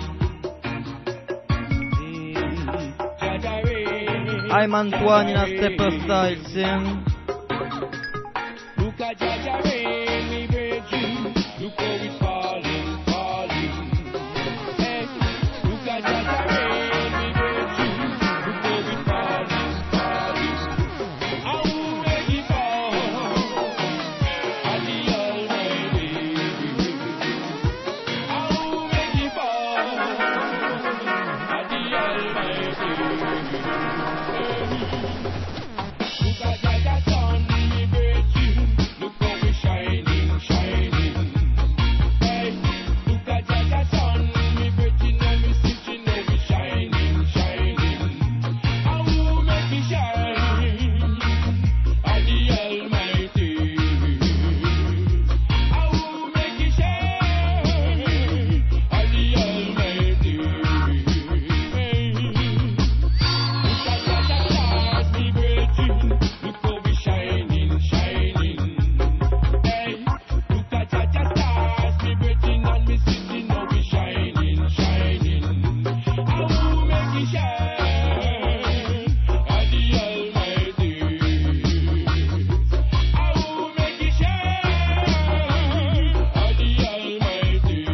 Jaja Rain. I'm Antoine in a stepper style, Sin. Look at Jaja Rain, me virgin. Look how it's falling, falling. Hey, look at Jaja Rain, me virgin. Look how it's falling, falling. I will make it fall. At the Almighty. I will make it fall. At the Almighty. Look at Jaja sun, me virgin. Look how we shining, shining. Hey, look at Jaja sun, me virgin and me sitting now we shining, shining. I will make me shine at the Almighty. I will make it shine at the Almighty. Hey, look at Jaja stars, me virgin. Look how we shining, shining. Hey, look at Jaja stars, me virgin and me sitting now we shining, shining. I will make it shine at the Almighty. I will make it shine at the Almighty.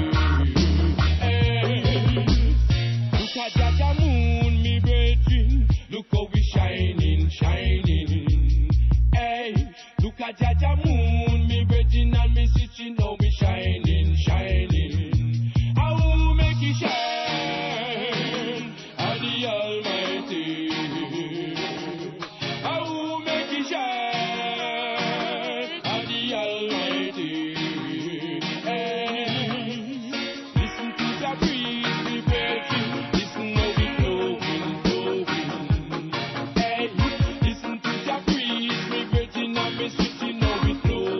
Hey, look at Jaja moon, me virgin. Look how we shining, shining. Hey, look at Jaja moon, me virgin and me sitting now we shining, shining. I will make it shine at the Almighty. I will make it shine at the Almighty. Hey, listen to the breeze, me virgin. Listen how we blowing, blowing. Hey, listen to the breeze, me virgin and me sitting now we blowing.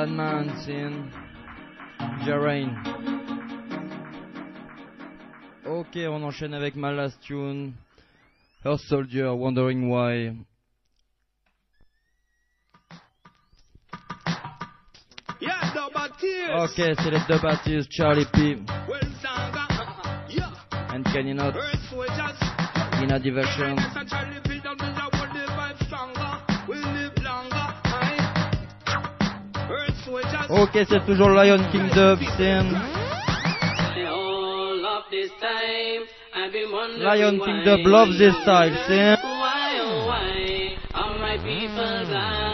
Man, sin. Jarain. Ok, on enchaîne avec ma last tune. Earth Soldier, Wondering Why. Yeah, double tears. Ok, c'est les deux baptistes, Charlie P. Well, Sanga. Yeah. and Kenny Not. Earth soldiers. In a diversion. Charlie P. Don't do that. We'll live stronger. We'll live longer. Aye. Earth soldiers. Ok, c'est toujours Lion King Dub, scène. Lion King Dub loves this style, scène. Why, oh why, are my people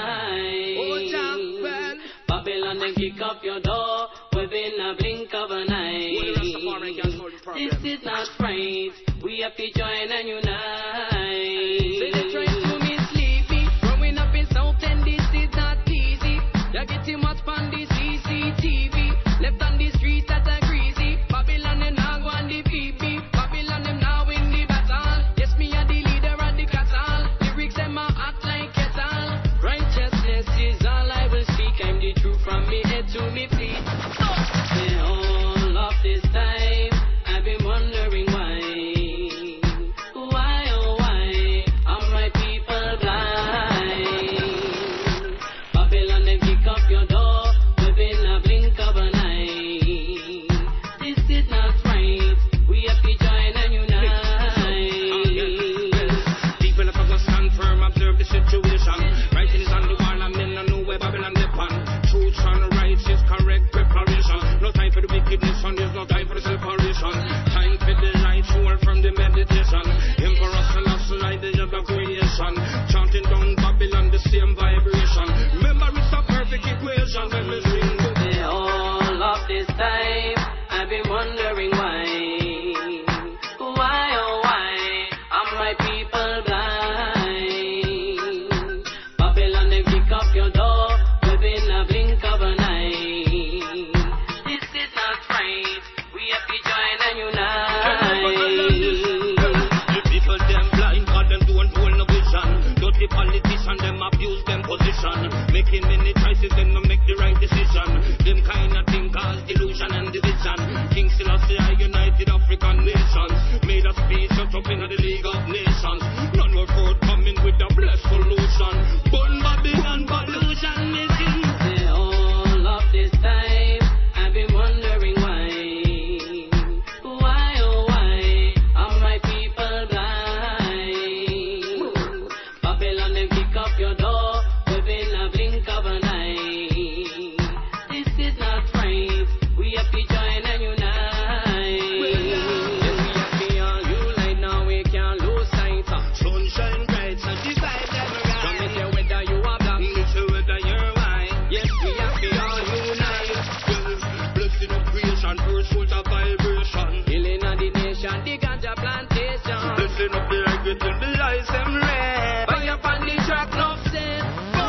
blind? Babylon, then kick up your door within a blink of an eye. This is not right. We have to join and unite. So they try to mislead me. Growing up in South End, this is not easy. You're getting much on the CCTV. Left on the streets that are greasy. Babylon, them now go on the PP. Babylon, them now in the battle. Yes, me are the leader of the cattle. Lyrics, them are act like cattle. Righteousness is all I will speak. I'm the truth from me head to me feet. The whole of this time, I've been wondering why. Why, oh why, are my people blind? Babylon, they kick up your door within a blink of an eye. This is not right. We have to join and unite. People have to stand firm, observe the situation. Writing is on the wall, and men know where Babylon depend. Truth and rights is correct preparation. No time for the wickedness, and there's no time for the separation. Time for the light, fuel from the meditation. Emperor Selassie, like the of creation. Chanting down Babylon, the same vibration. Remember, it's a perfect equation when we sing. The whole of this time, I've been wondering why. Why, oh why, are my people blind? Babylon, they kick up your door within a blink of an eye. This is not right. We have to join and unite. The people them blind, cause them don't hold no vision. Dirty politician, them abuse them position. Making many choices, them no make the right decision. Them kind of thing cause delusion and division. King Selassie, I united African nations. Made a speech shut up in the League of Nations. None were forthcoming with a blessed solution. Burn Babylon, pollution missing. The whole of this time, I've been wondering why. Why, oh why, are my people blind? Babylon, they kick up your door within a blink of an eye. This is not right. We have to join and unite. Beyond you right now, we can't lose sight. Sunshine bright, so divide them right. Don't matter whether you are black, matter whether you're white. Yes, we have beyond unite. Blessing of creation, earth full of vibration. Healing of the nation, the ganja plantation. Blessing of the reggae till the lies them red. Buy up on the track, no sense.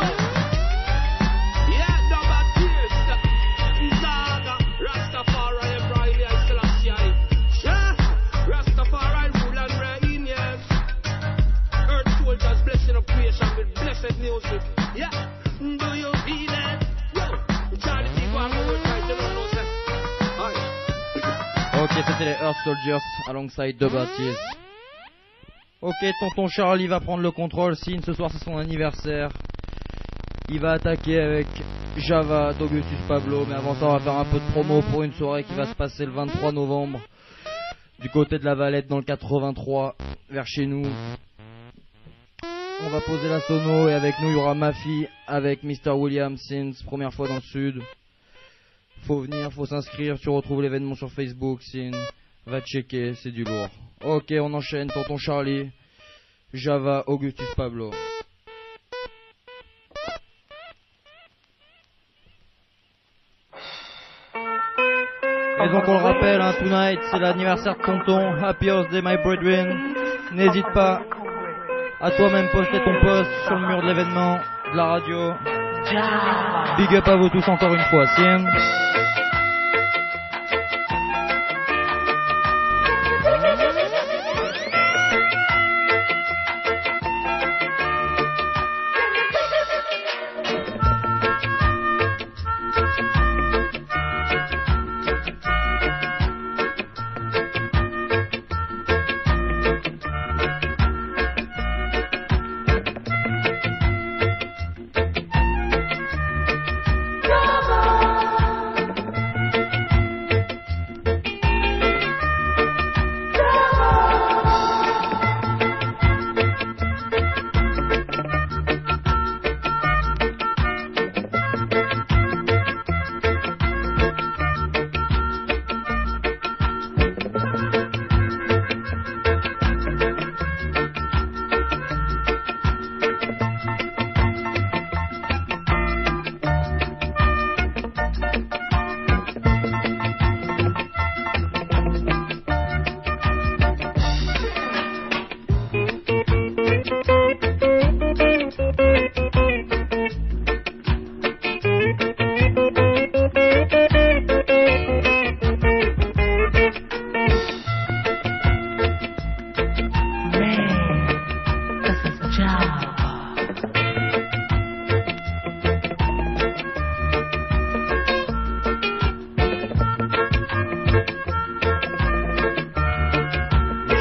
Yeah, double tears. Zaga, Rastafari, Ibrahim, Selassie. Yeah, Rastafari rule and reign, yes. Earth soldiers, blessing of creation with blessed music. Yeah, do you feel it? Yo, Charlie P. Go and go try to run those. Alright. Ok, c'était les Earth Soldiers alongside The Baptist. Ok, tonton Charlie va prendre le contrôle. Sin, ce soir c'est son anniversaire. Il va attaquer avec Java d'Augustus Pablo. Mais avant ça, on va faire un peu de promo pour une soirée qui va se passer le 23 novembre. Du côté de la Valette, dans le 83, vers chez nous. On va poser la sono et avec nous il y aura Mafi avec Mr. William Sins, première fois dans le sud. Faut venir, faut s'inscrire, tu retrouves l'événement sur Facebook, Sin. Va checker, c'est du lourd. Ok, on enchaîne, tonton Charlie, Java, Augustus Pablo. Et donc on le rappelle, hein, tonight c'est l'anniversaire de tonton, Happy Birthday my brethren. N'hésite pas à toi-même poster ton post sur le mur de l'événement, de la radio. Big up à vous tous encore une fois, Sin.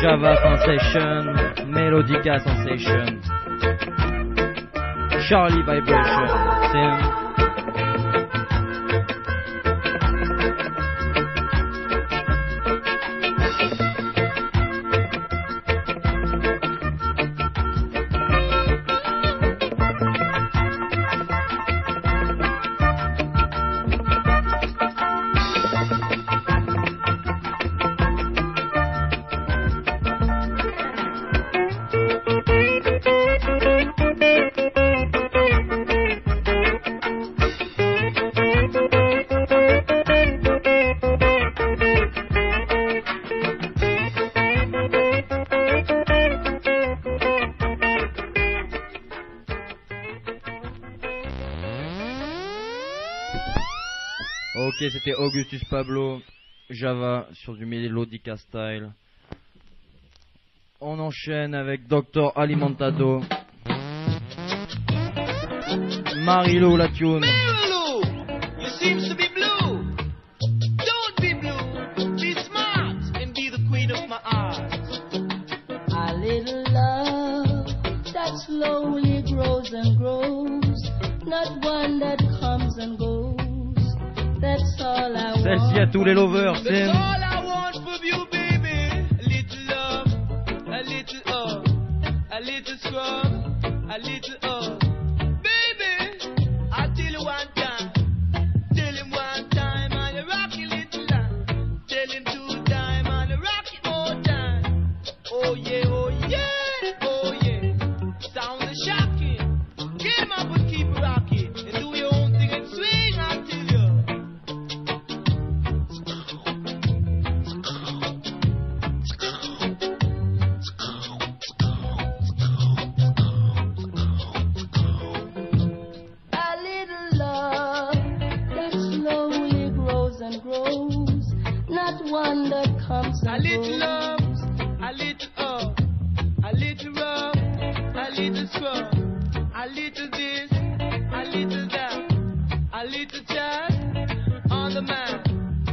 Java Sensation, Melodica Sensation, Charlie Vibration, Sim. Ok, c'était Augustus Pablo, Java sur du Melodica Style. On enchaîne avec Dr. Alimentado, Marilo la tune. Marilu, you seems to be blue. Don't be blue. Be smart and be the queen of my heart. A little love that slowly grows and grows, not one that comes and goes. That's all I want. Celle-ci à tous les lovers, That's Sim. all I want from you, baby. A little love, a little a little scrub, a little baby, I tell you one time, tell him one time, and you rock it little line. Tell him two time, and you rock it more time. Oh yeah, oh yeah, oh yeah. Sound is shocking. Get him up and keep rocking, and do your own thing and swing until you. A little love that slowly grows and grows, not one that comes A and little goes. love, a little a little rub, a little scrub, a little this, a little that, a little chat on the man.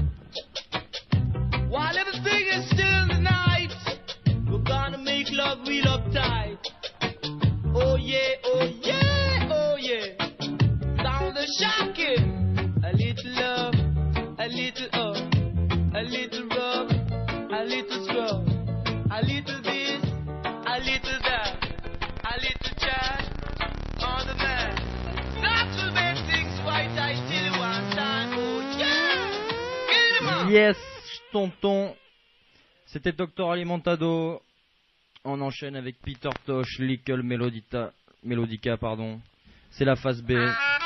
While everything is still in the night, we're gonna make love real uptight. Oh yeah, oh yeah, oh yeah. Sound the shocking. A little love, a little rub, a little scrub, a little this, a little that, a little chat on the man. That will make things right. I tell you one time. Oh yeah, get him up. Yes, tonton. C'était Dr. Alimentado. On enchaîne avec Peter Tosh, Little Melodica, pardon. C'est la phase B.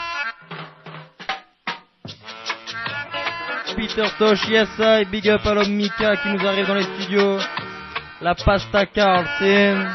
Peter Tosh, yes I, big up à l'homme Mika qui nous arrive dans les studios. La pasta Carlsen.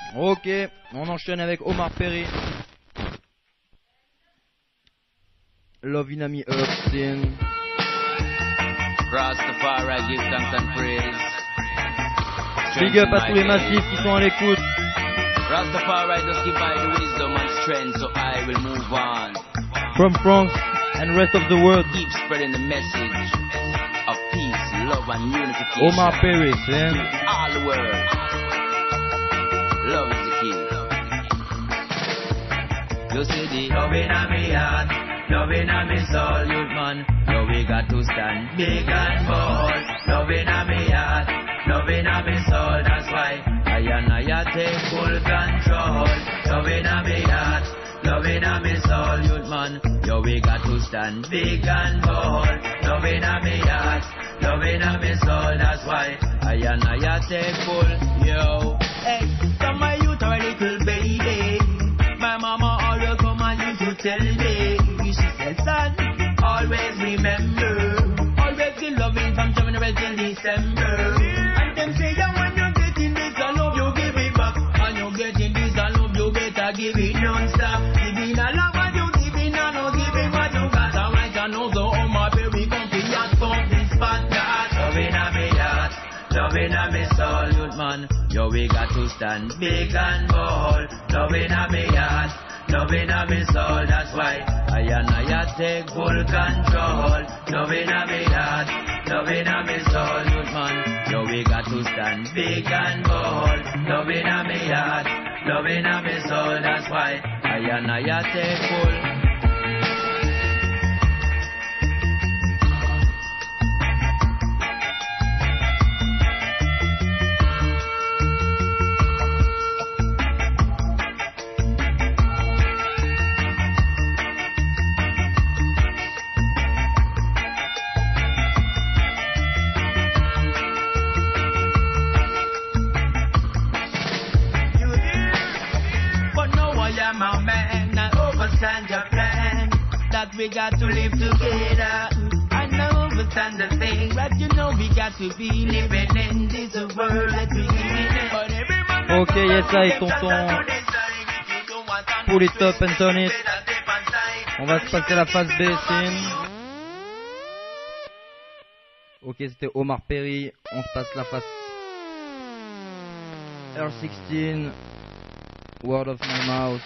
Ok, on enchaîne avec Omar Perry. Love in Ami Epstein. Rastafari, give thanks and praise. Big up à tous les massifs qui sont à l'écoute. Rastafari just give I the wisdom and strength, so I will move on. From France and rest of the world. Keep spreading the message of peace, love and unification. Omar Perry, man. To all the world. Love is the key. You see the love in my heart, love in my soul, youth man. Now we got to stand big and bold. Love in my heart, love in my soul. That's why I take full control. Love in my heart, love in my soul, youth man. Yo, we got to stand big and bold. Love in my heart, love in my soul. That's why I take full. Yo, hey, some of you are a little baby. My mama always come and used to tell me. She said, son, always remember, always be loving from January till December. And them say, yeah, when you're getting this, I love you, give it back. And you're getting this, I love you, better give it non-stop. Giving a love and you giving a no, giving what you got. Alright, I know so on my baby, come to your spot, this spot, that. Loving a me heart, loving a me soul, youth man. Yo, we got to stand big and bold. Loving a me heart, loving a me soul. That's why I take full control. Loving a me heart, loving a me soul, youth man. Yo, we got to stand big and bold. Loving a me heart, loving a me soul. That's why I take full. We got to live together. I know understand the thing, but you know we got to be living in this world that we live in. Ok, yes, I, tonton. Pull it up and turn it. On va se passer la phase B, sin. Ok, c'était Omar Perry. On se passe la phase R16. Word of my mouth.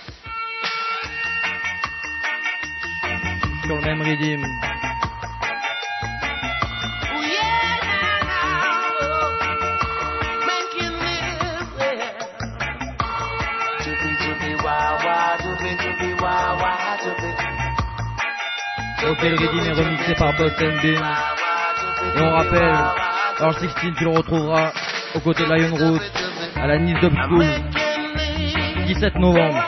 Sur le même rythme. Ok, le rythme est remixé par Boss NB. Et on rappelle, R16, tu le retrouveras aux côtés de Lion Root à la Nice Dub School, 17 novembre.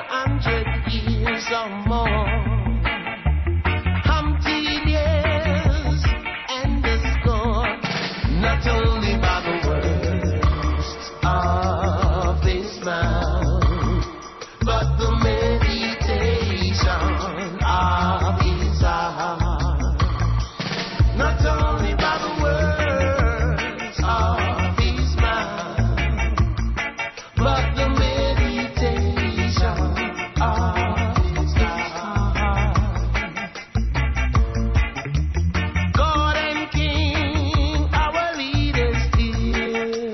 Not only by the words of this man, but the meditation of his heart. Not only by the words of his man, but the meditation of his heart. God and King, our leaders here.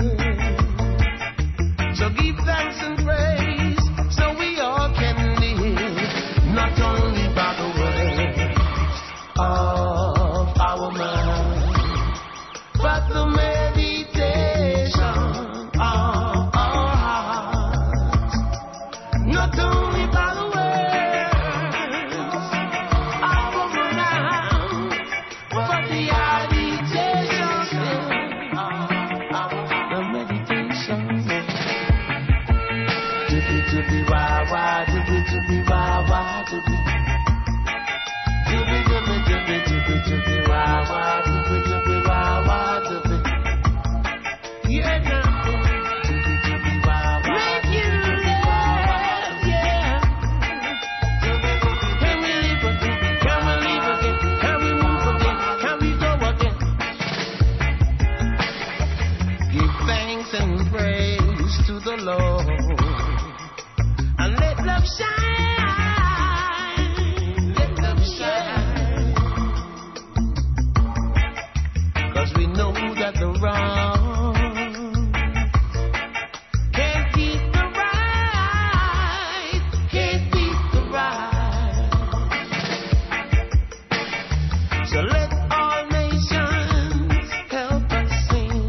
So give thanks and praise so we all can live. Not only by the words of our mind, but the meditation of our hearts. Not only by the words of our mind, but the meditation, the meditation. Doobie wah wah, doobie wah wah, doobie wah wah, doobie wah wah, doobie. Yeah, now. Doobie wah wah. Make you laugh, yeah. Can we live again? Can we live again? Can we move again? Can we go again? Give thanks and praise to the Lord. shine. Let them shine. 'Cause we know that the wrong can't keep the right, can't beat the right. So let all nations help us sing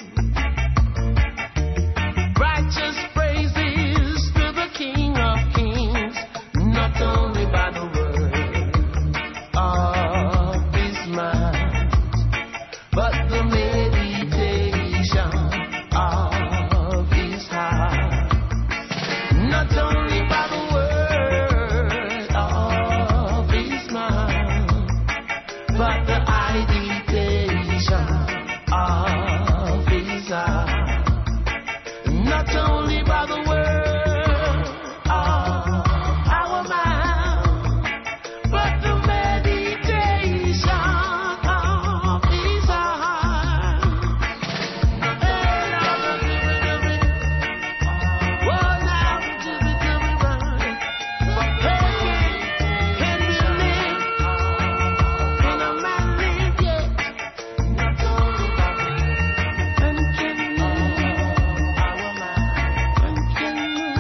righteous praises to the King of Kings, not only by the word of his mouth, but the meditation of his heart. Not only by the word of his mouth, but the meditation of his heart. Not only by the word of our mouth, but the meditation of his heart. Hey, now, oh, now, but can we live? Can a man live yet? Not only by the and can our mind and can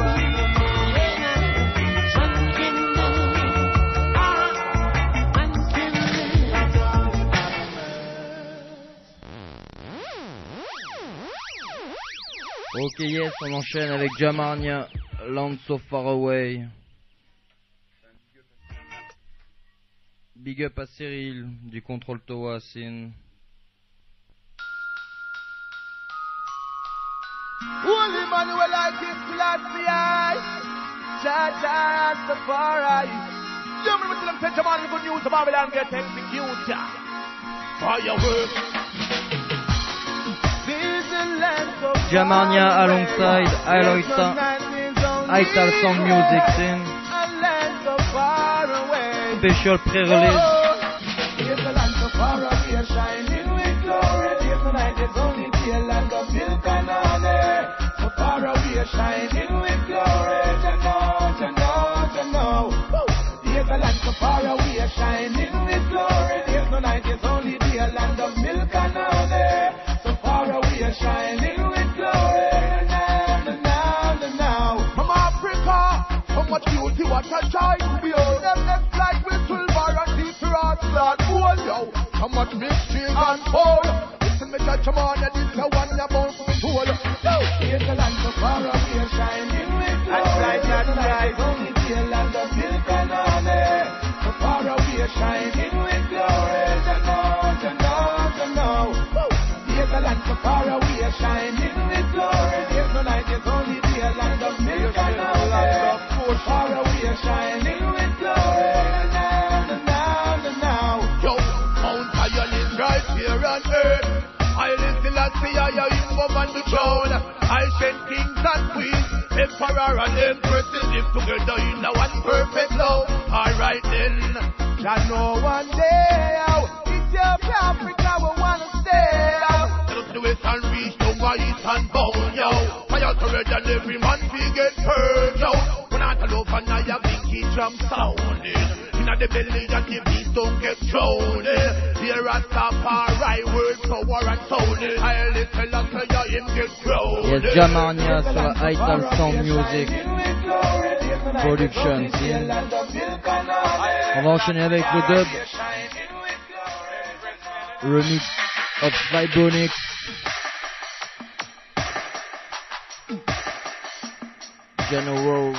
Ok, yes, on enchaîne avec Jamarnia, Land So Far Away. Big up à Cyril du Control Tower Scene. Holy Manuel, I give Selassie, Jah Rastafari. You remember them say Jamal, good news of Babylon get executed. Fireworks. This is the land of Jamarnia alongside Ital Sound Music Scene. a land so far away. Special pre-release. Here's the land so far away, shining with glory. Here's the night, it's only the land of milk and honey. So far away, shining with glory. You know. Here's the land so far away, shining with glory. Here's the night, it's only the land of milk and honey. So far away, shining with glory. Now. From Africa, so much beauty, what a joy to behold. Them left like with silver and deep rock blood. Gold, yo. So much mystery and gold. Listen, me judge them on, this is the one about me soul. Here's the land so far away, shining with glory. That's right. Only the land of milk and honey. So far away, shining with glory. You know. Here's the land so far away, shining with glory. Here's the night, it's only the land of milk and honey. So far away, shining with glory. Now. Yo, Mount Zion is right here on earth. I live in Selassie, I am woman the throne. I send kings and queens, emperor and empresses live together in a one perfect love. Alright then, I know one day how Ethiopia, Africa will wanna stay out. Just the west and reach to my east and bound, yo. Fire to red and every man we get hurt, yo. When I tell up and I have big key drum sounding. The belly and the beat don't get thrown. Here at Rastafari, word power and sound. I little until you him get thrown. Yes, Jamarnia sur la Ital Sound Music Production Scene. On va enchaîner avec le dub remix of Vibronix. General.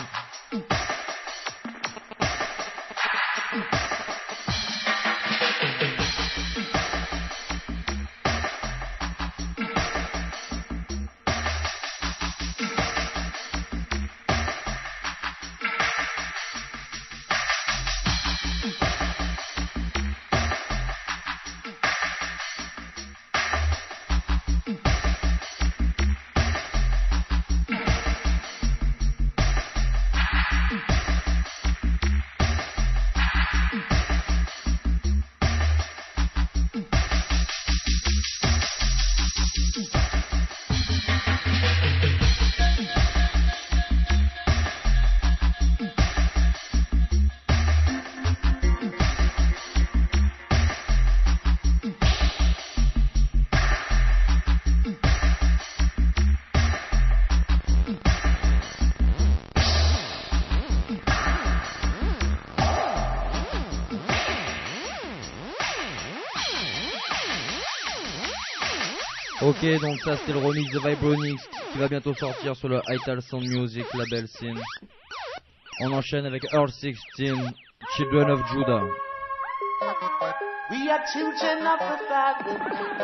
Ok, donc ça c'était le remix de Vibronix qui va bientôt sortir sur le Ital Sound Music label Scene. On enchaîne avec Earl 16, Children of Judah. We are children of the Father.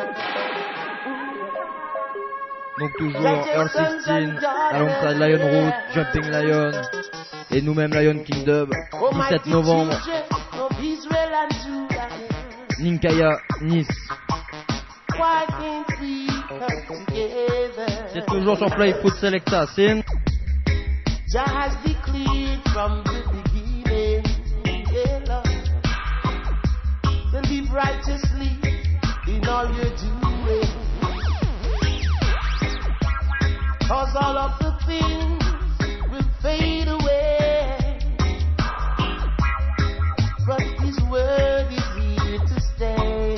Donc toujours Earl 16, alongside Lion Root, Jumping Lion et nous-mêmes Lion King Dub, 17 novembre, of Israel and Judah. Ninkaya, Nice. Why can't we come together? C'est toujours sur Play Food Selecta, Scene. Jah has declared from the beginning, yeah, Lord, to live righteously in all you're doing. 'Cause all of the things will fade away, but His word is here to stay.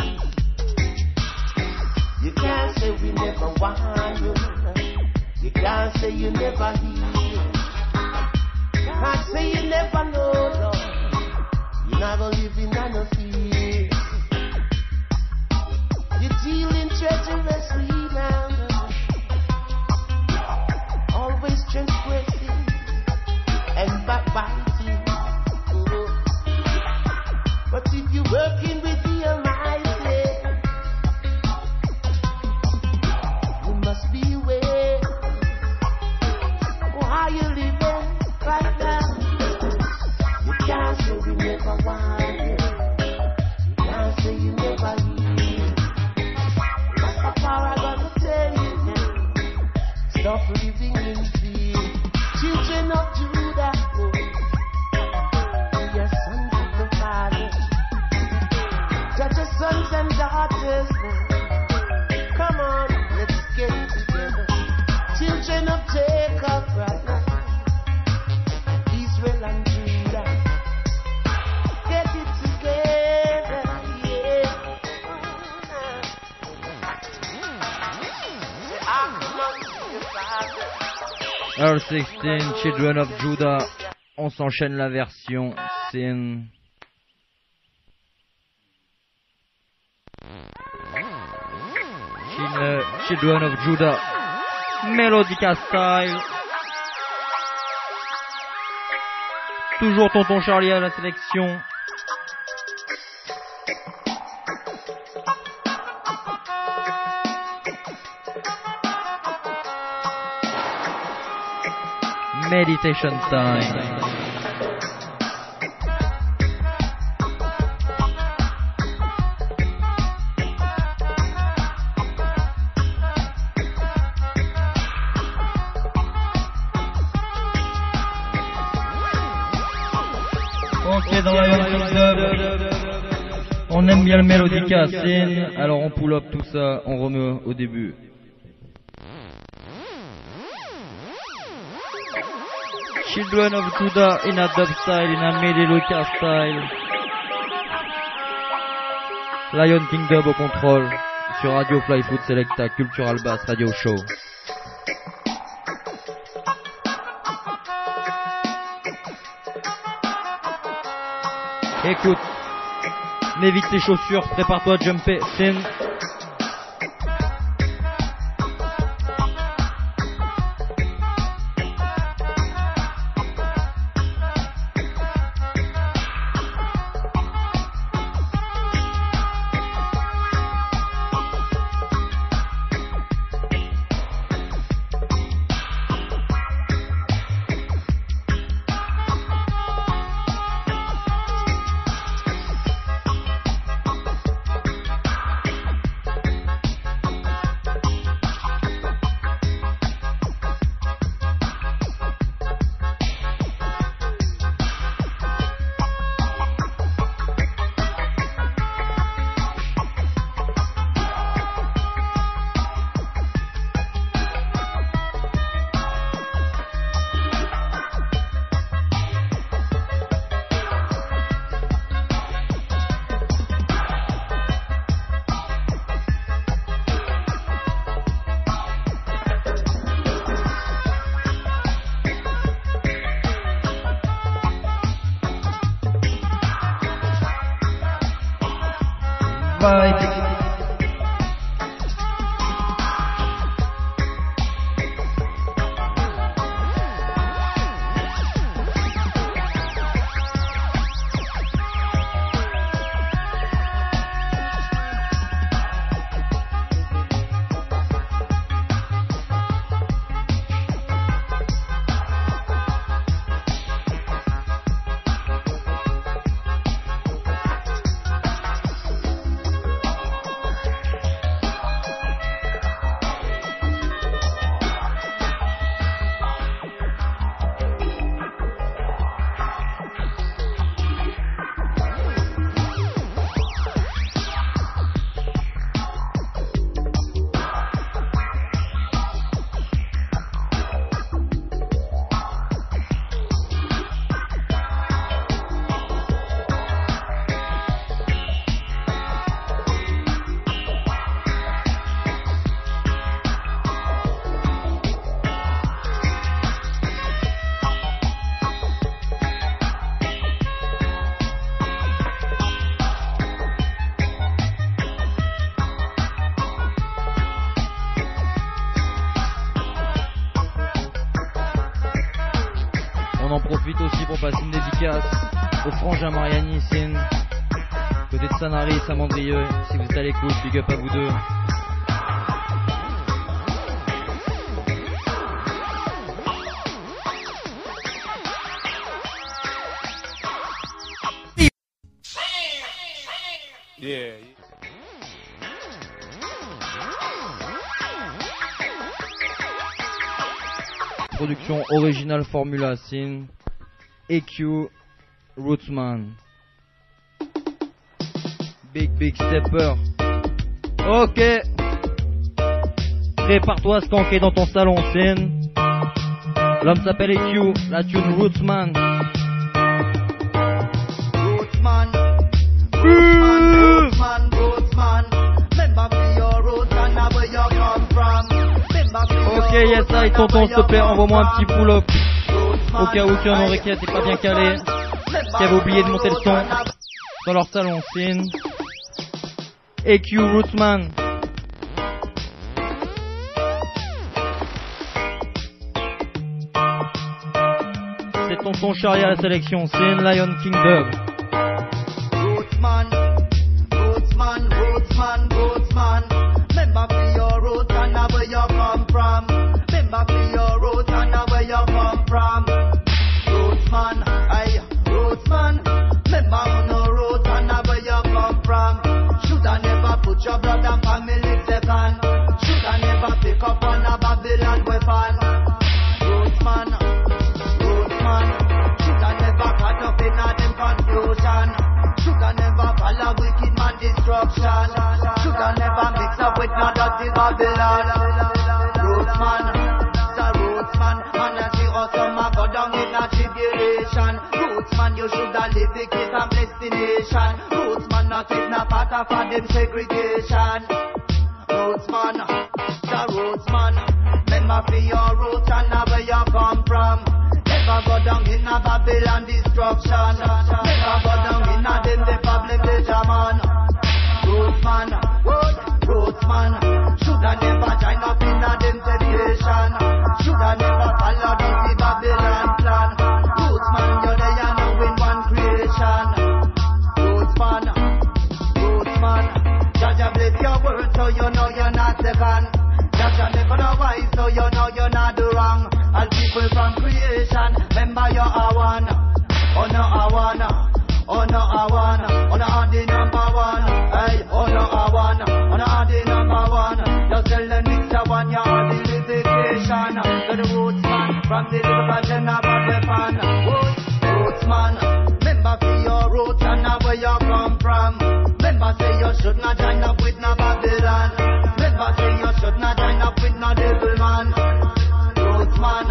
You can't say we never want you. You can't say you never hear. Can't say you never know, Lord. You're not gonna live in no fear. You're dealing treacherously now. Always transgressing and backbiting. Oh. But if you're working with the Almighty, you must be aware of how you're living right now. You can't say you never want it. You can't say you never hear. That's the power I gotta tell you now. Stop living in fear. Children of Judah, oh, your sons of the Father. Judge your sons and daughters now. Come on, let's get together. Children of Jacob, right now. Israel and Judah. Get it together, yeah. Say, I'm amongst your father. Earl 16, Children of Judah. On s'enchaîne la version Scene. Children of Judah. Melodica Style. Toujours Tonton Charlie à la sélection. Meditation time. Ok, dans la Young Club, on aime bien le Melodica Scene, alors on pull up tout ça, on remet au début. Children of Judah in a dub style, in a Melodica style. Lion King Dub au contrôle, sur Radio Fly Food Selecta, Cultural Bass Radio Show. Écoute, mets vite tes chaussures, prépare-toi à jumper, Scene. On en profite aussi pour passer une dédicace au frangin Mariani Sin, côté de Sanary et Samandrieux. Si vous êtes à l'écoute, big up à vous deux. Yeah. Production originale Formula Sin, EQ, Rootsman. Big Stepper. Ok. Prépare-toi à skanker dans ton salon, Sin. L'homme s'appelle EQ, la tune Rootsman. Rootsman, Rootsman, Rootsman. Remember for your roots and where you come from. Remember for your Ok, yes, roots I, and tonton, where s'il te you plaît, come envoie-moi un petit from. pull-up. Rootsman, Au cas où tu en aurais qui n'était pas bien calé, qui avait oublié de monter le son dans leur salon, Sin. EQ, Rootsman. C'est tonton Charlie à la sélection, Sin, Lion King Dub. Rootsman, Rootsman, Rootsman, Rootsman. Remember for your roots and where you come from. Remember for your roots and where you come from. Rootsman, aye, Rootsman. Remember on no roots and where you come from. Shoulda never put your blood and family second. Shoulda never pick up on a Babylon weapon. Rootsman, Rootsman. Shoulda never caught up in a them confusion. Shoulda never follow wicked man destruction. Shoulda never mix up with no dirty Babylon. Rootsman, the Rootsman. And I see how some a go down in a tribulation. Rootsman, you shoulda live the case and destination. Rootsman, not take no part of a them segregation. Rootsman, the Rootsman. Remember for your roots and where you come from. Never go down in a Babylon destruction. Never go down in a them the problem man. Rootsman, Rootsman. Shoulda never join up in a them temptation. Shoulda never follow the Babylon plan. Rootsman, you're there now in one creation. Rootsman, Rootsman. Jaja bless your word so you know you're not second. Jaja make otherwise so you know you're not the wrong. All people from creation, remember you're a one. Oh no, a one. Oh no, a one. Oh no, a the number one. Hey, oh no, a one. Oh no, a the number one. Just tell them it's a one. You're the litigation. To the Rootsman, from the little version of the fan. Rootsman, remember for your roots and where you come from. Remember say you should not join up with no Babylon. Remember say you should not join up with no devil man. Rootsman,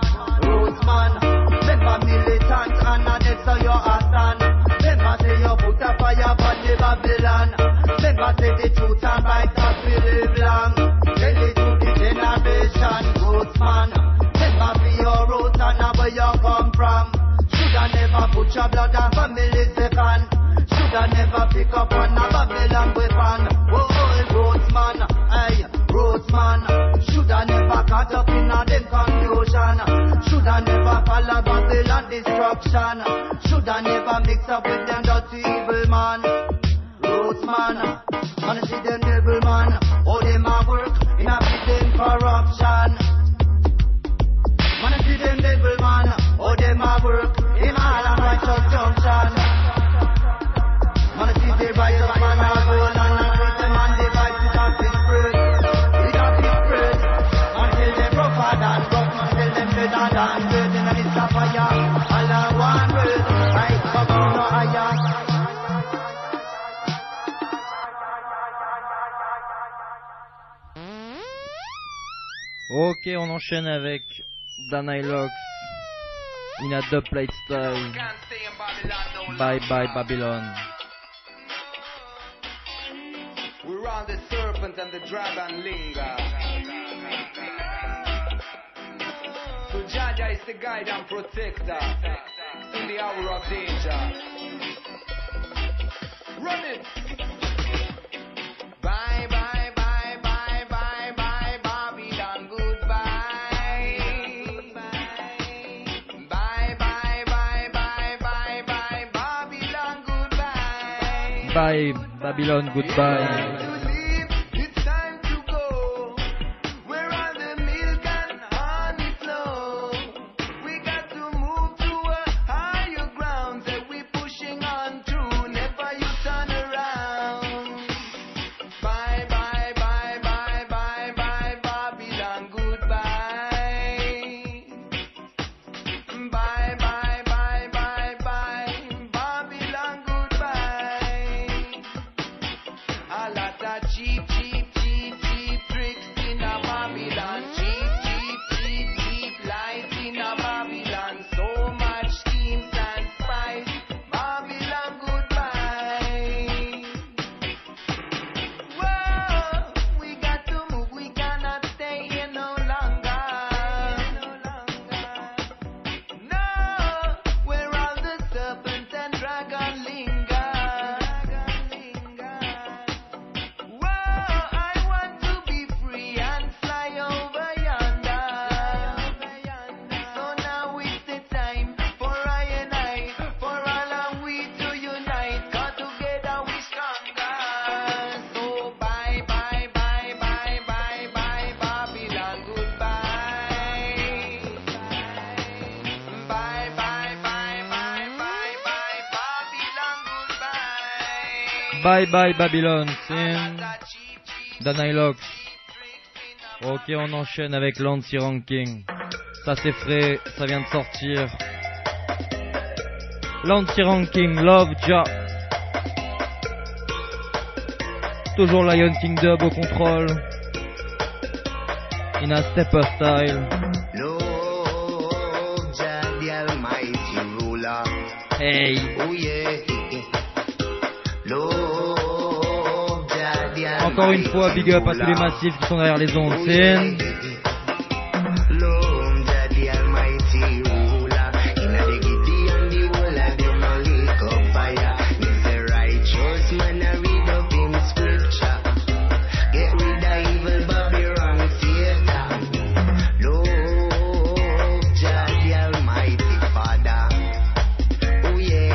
Rootsman. Remember militant and that's how you are stand. Remember say you put a fire upon the Babylon. Remember say the truth and right that we live long. Tell it to the generation. Rootsman, remember for your roots and where you come from. Shoulda never put your blood and family second. Shoulda never pick up on a Babylon weapon. Oh, Rootsman, aye, Rootsman. Shoulda never caught up in a them confusion. Shoulda never follow Babylon destruction. Shoulda never mix up with them dirty evil man. Rootsman, man see them devil man. Oh, them a work in a them corruption. Man see them devil man. Oh, them a work in all unrighteous junction. Man see the righteous man a go and a hurt them and the vices of his bread. It of his bread. Until them rougher than rough. Until them better than good. In the midst of fire. All a one word. I come no higher. Ok, on enchaîne avec Danylox in a dubplate style. Bye bye Babylon. We round the serpent and the dragon linger. So Jaja is the guide and protector in the hour of danger. Run it! Bye bye bye bye bye bye Babylon, goodbye. Bye bye Bye, Babylon, goodbye. It's time to go. Where all the milk and honey flow. We got to move to a higher ground that we pushing on to. Never you turn around. Bye, bye, bye, bye, bye, bye, Babylon, goodbye. Bye, bye, bye, bye, bye, Babylon, goodbye. A lot of cheap, cheap, cheap, cheap tricks in a Babylon. Cheap, cheap, cheap, cheap lies in a Babylon. So much schemes and spice. Babylon, goodbye. Whoa, we got to move. We cannot stay here no longer. No, where all the serpents and dragon linger. Whoa, I want to be free and fly over yonder. So now is the time for I and I, for all and we to unite. 'Cause together we stronger. So bye, bye, bye, bye, bye, bye, Babylon, goodbye. Bye, bye, bye, bye, bye, bye, Babylon, goodbye. Bye bye Babylon, c'est Danylox. Ok, on enchaîne avec l'anti-ranking. Ça c'est frais, ça vient de sortir. L'anti-ranking, Love Ja. Toujours Lion King Dub au contrôle. In a stepper style. Love Jah, the Almighty Ruler. Hey. Oh yeah. Love Jah, the Encore une fois, big up à tous les massifs qui sont derrière les ondes. C'est Love Jah, the Almighty Ruler. Inna the Gideon, the whole of them a lick up fire. He's a righteous man, I read up in scripture. Get rid of evil Babylon Satan. Love Jah, the Almighty Father. Oh yeah.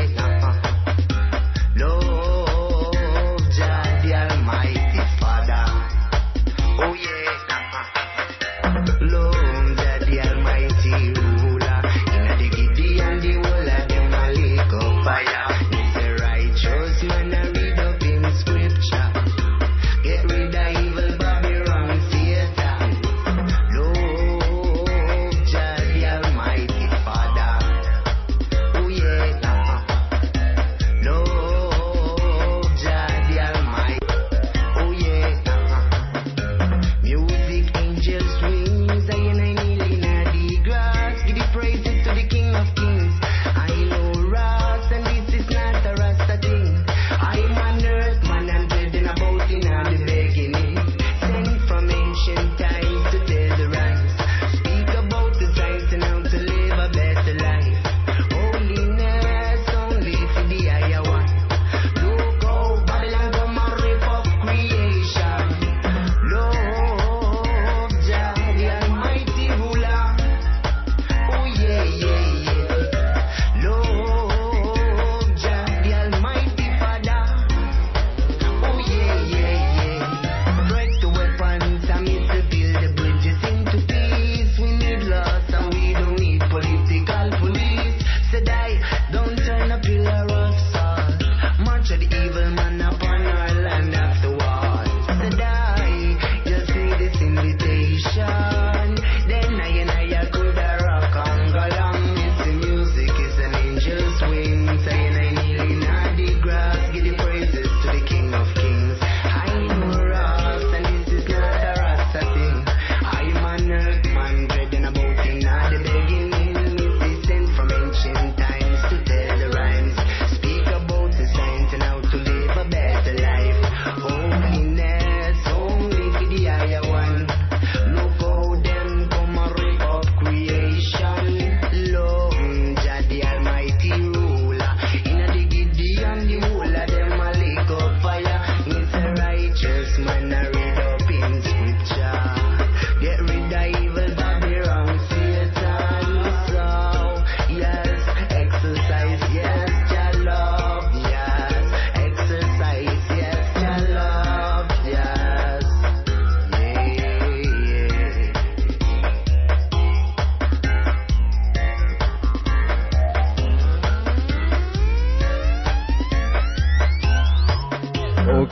Love Jah, the Almighty Father. Oh yeah.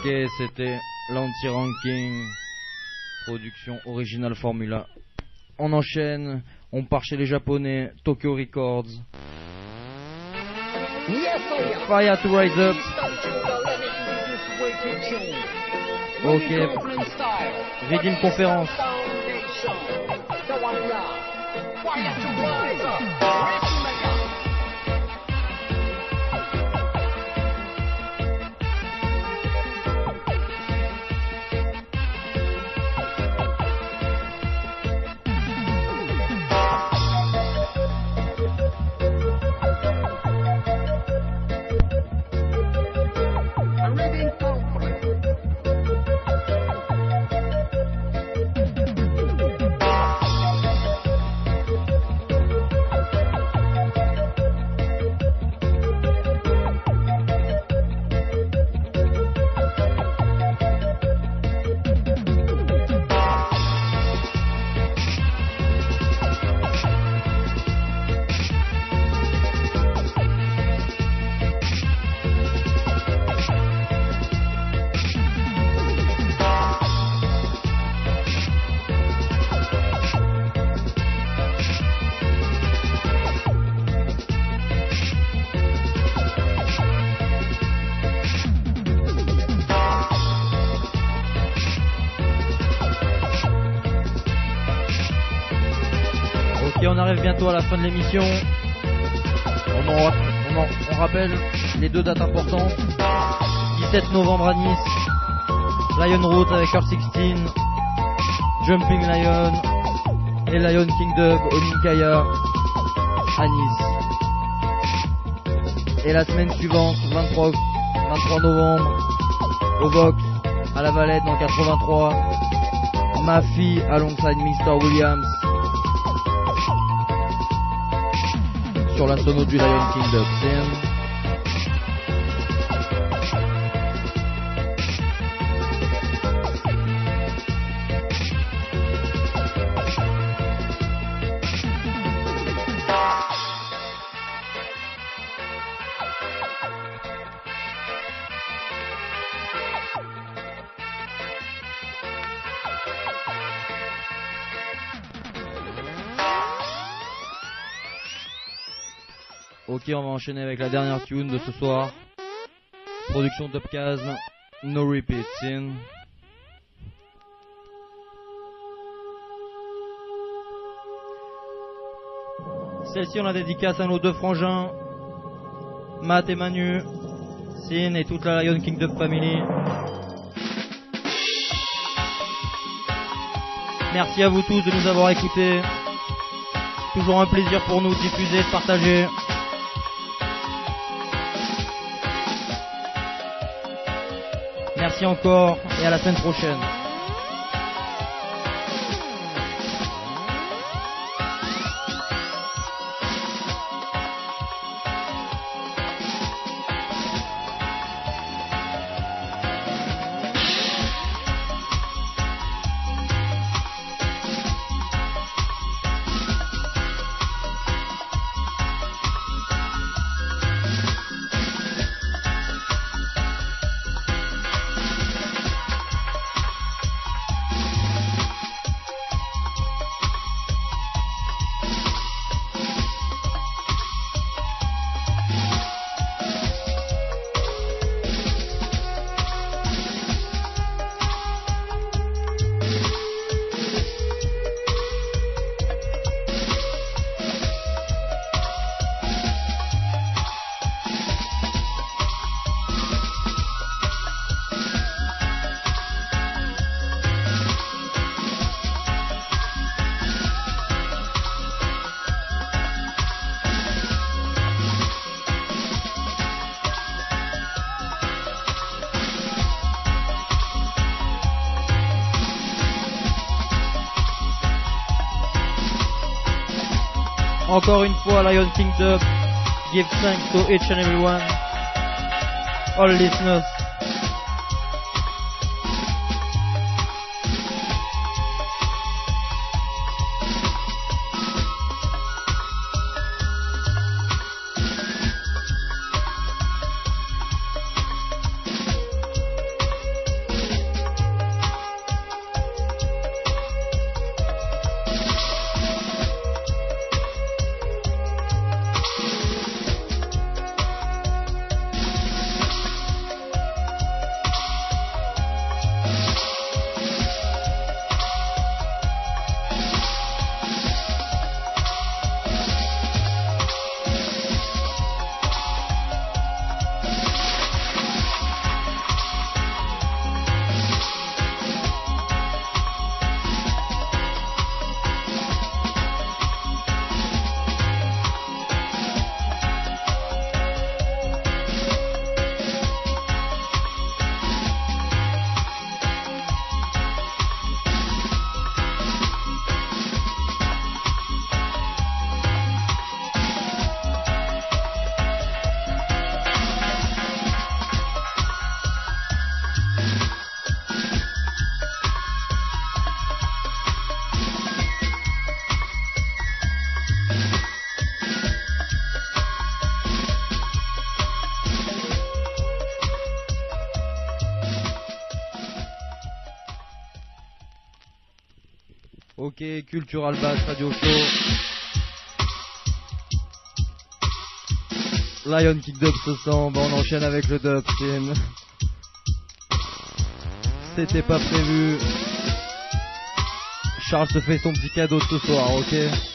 Ok, c'était l'anti-ranking, production originale Formula. On enchaîne, on part chez les japonais, Tokyo Records. Fire to Rise Up. Ok, Rhythm Conférence. On arrive bientôt à la fin de l'émission. On rappelle les deux dates importantes. 17 novembre à Nice, Lion Route avec Earth 16, Jumping Lion et Lion Kingdom au Ninkaya à Nice. Et la semaine suivante, 23 novembre, au Vox à la Valette dans le 83, Mafi alongside Mr. Williams sur la sono du Lion Kingdom. Ok, on va enchaîner avec la dernière tune de ce soir. Production Topkaz, No Repeats in. Celle-ci on la dédicace à nos deux frangins, Matt et Manu, Sin et toute la Lion Kingdom Family. Merci à vous tous de nous avoir écoutés. Toujours un plaisir pour nous de diffuser, de partager. Merci encore et à la semaine prochaine. Encore une fois, Lion Kingdom, give thanks to each and everyone, all listeners. Ok, Cultural Bass Radio Show. Lion King Dub se sent, on enchaîne avec le dub scene. C'était pas prévu. Charles se fait son petit cadeau de ce soir, ok?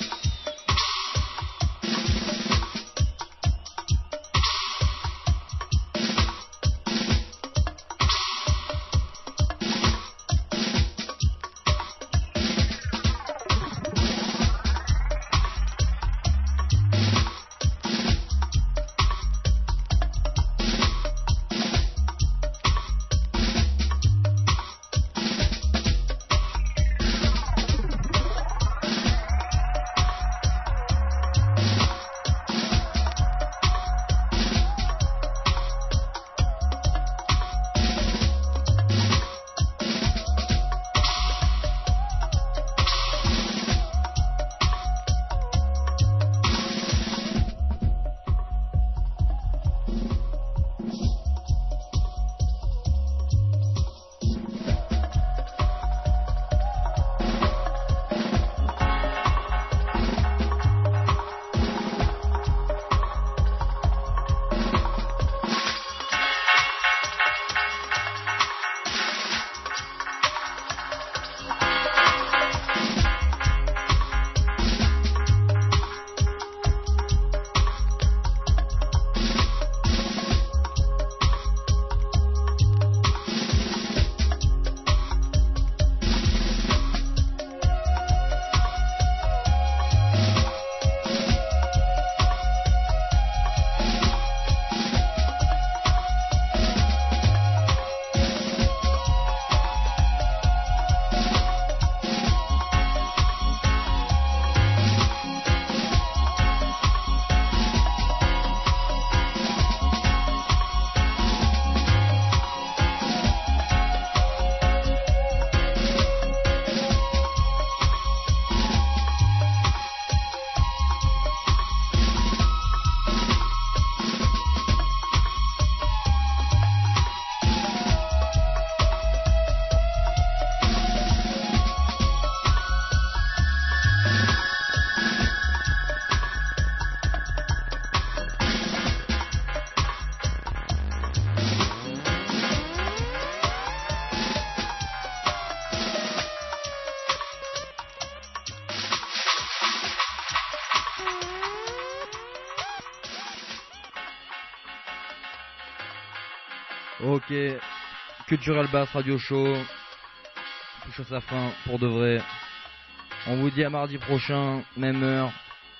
Ok, Cultural Bass Radio Show touche à sa fin pour de vrai. On vous dit à mardi prochain, même heure,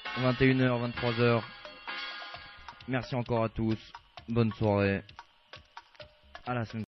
21h, 23h. Merci encore à tous, bonne soirée, à la semaine.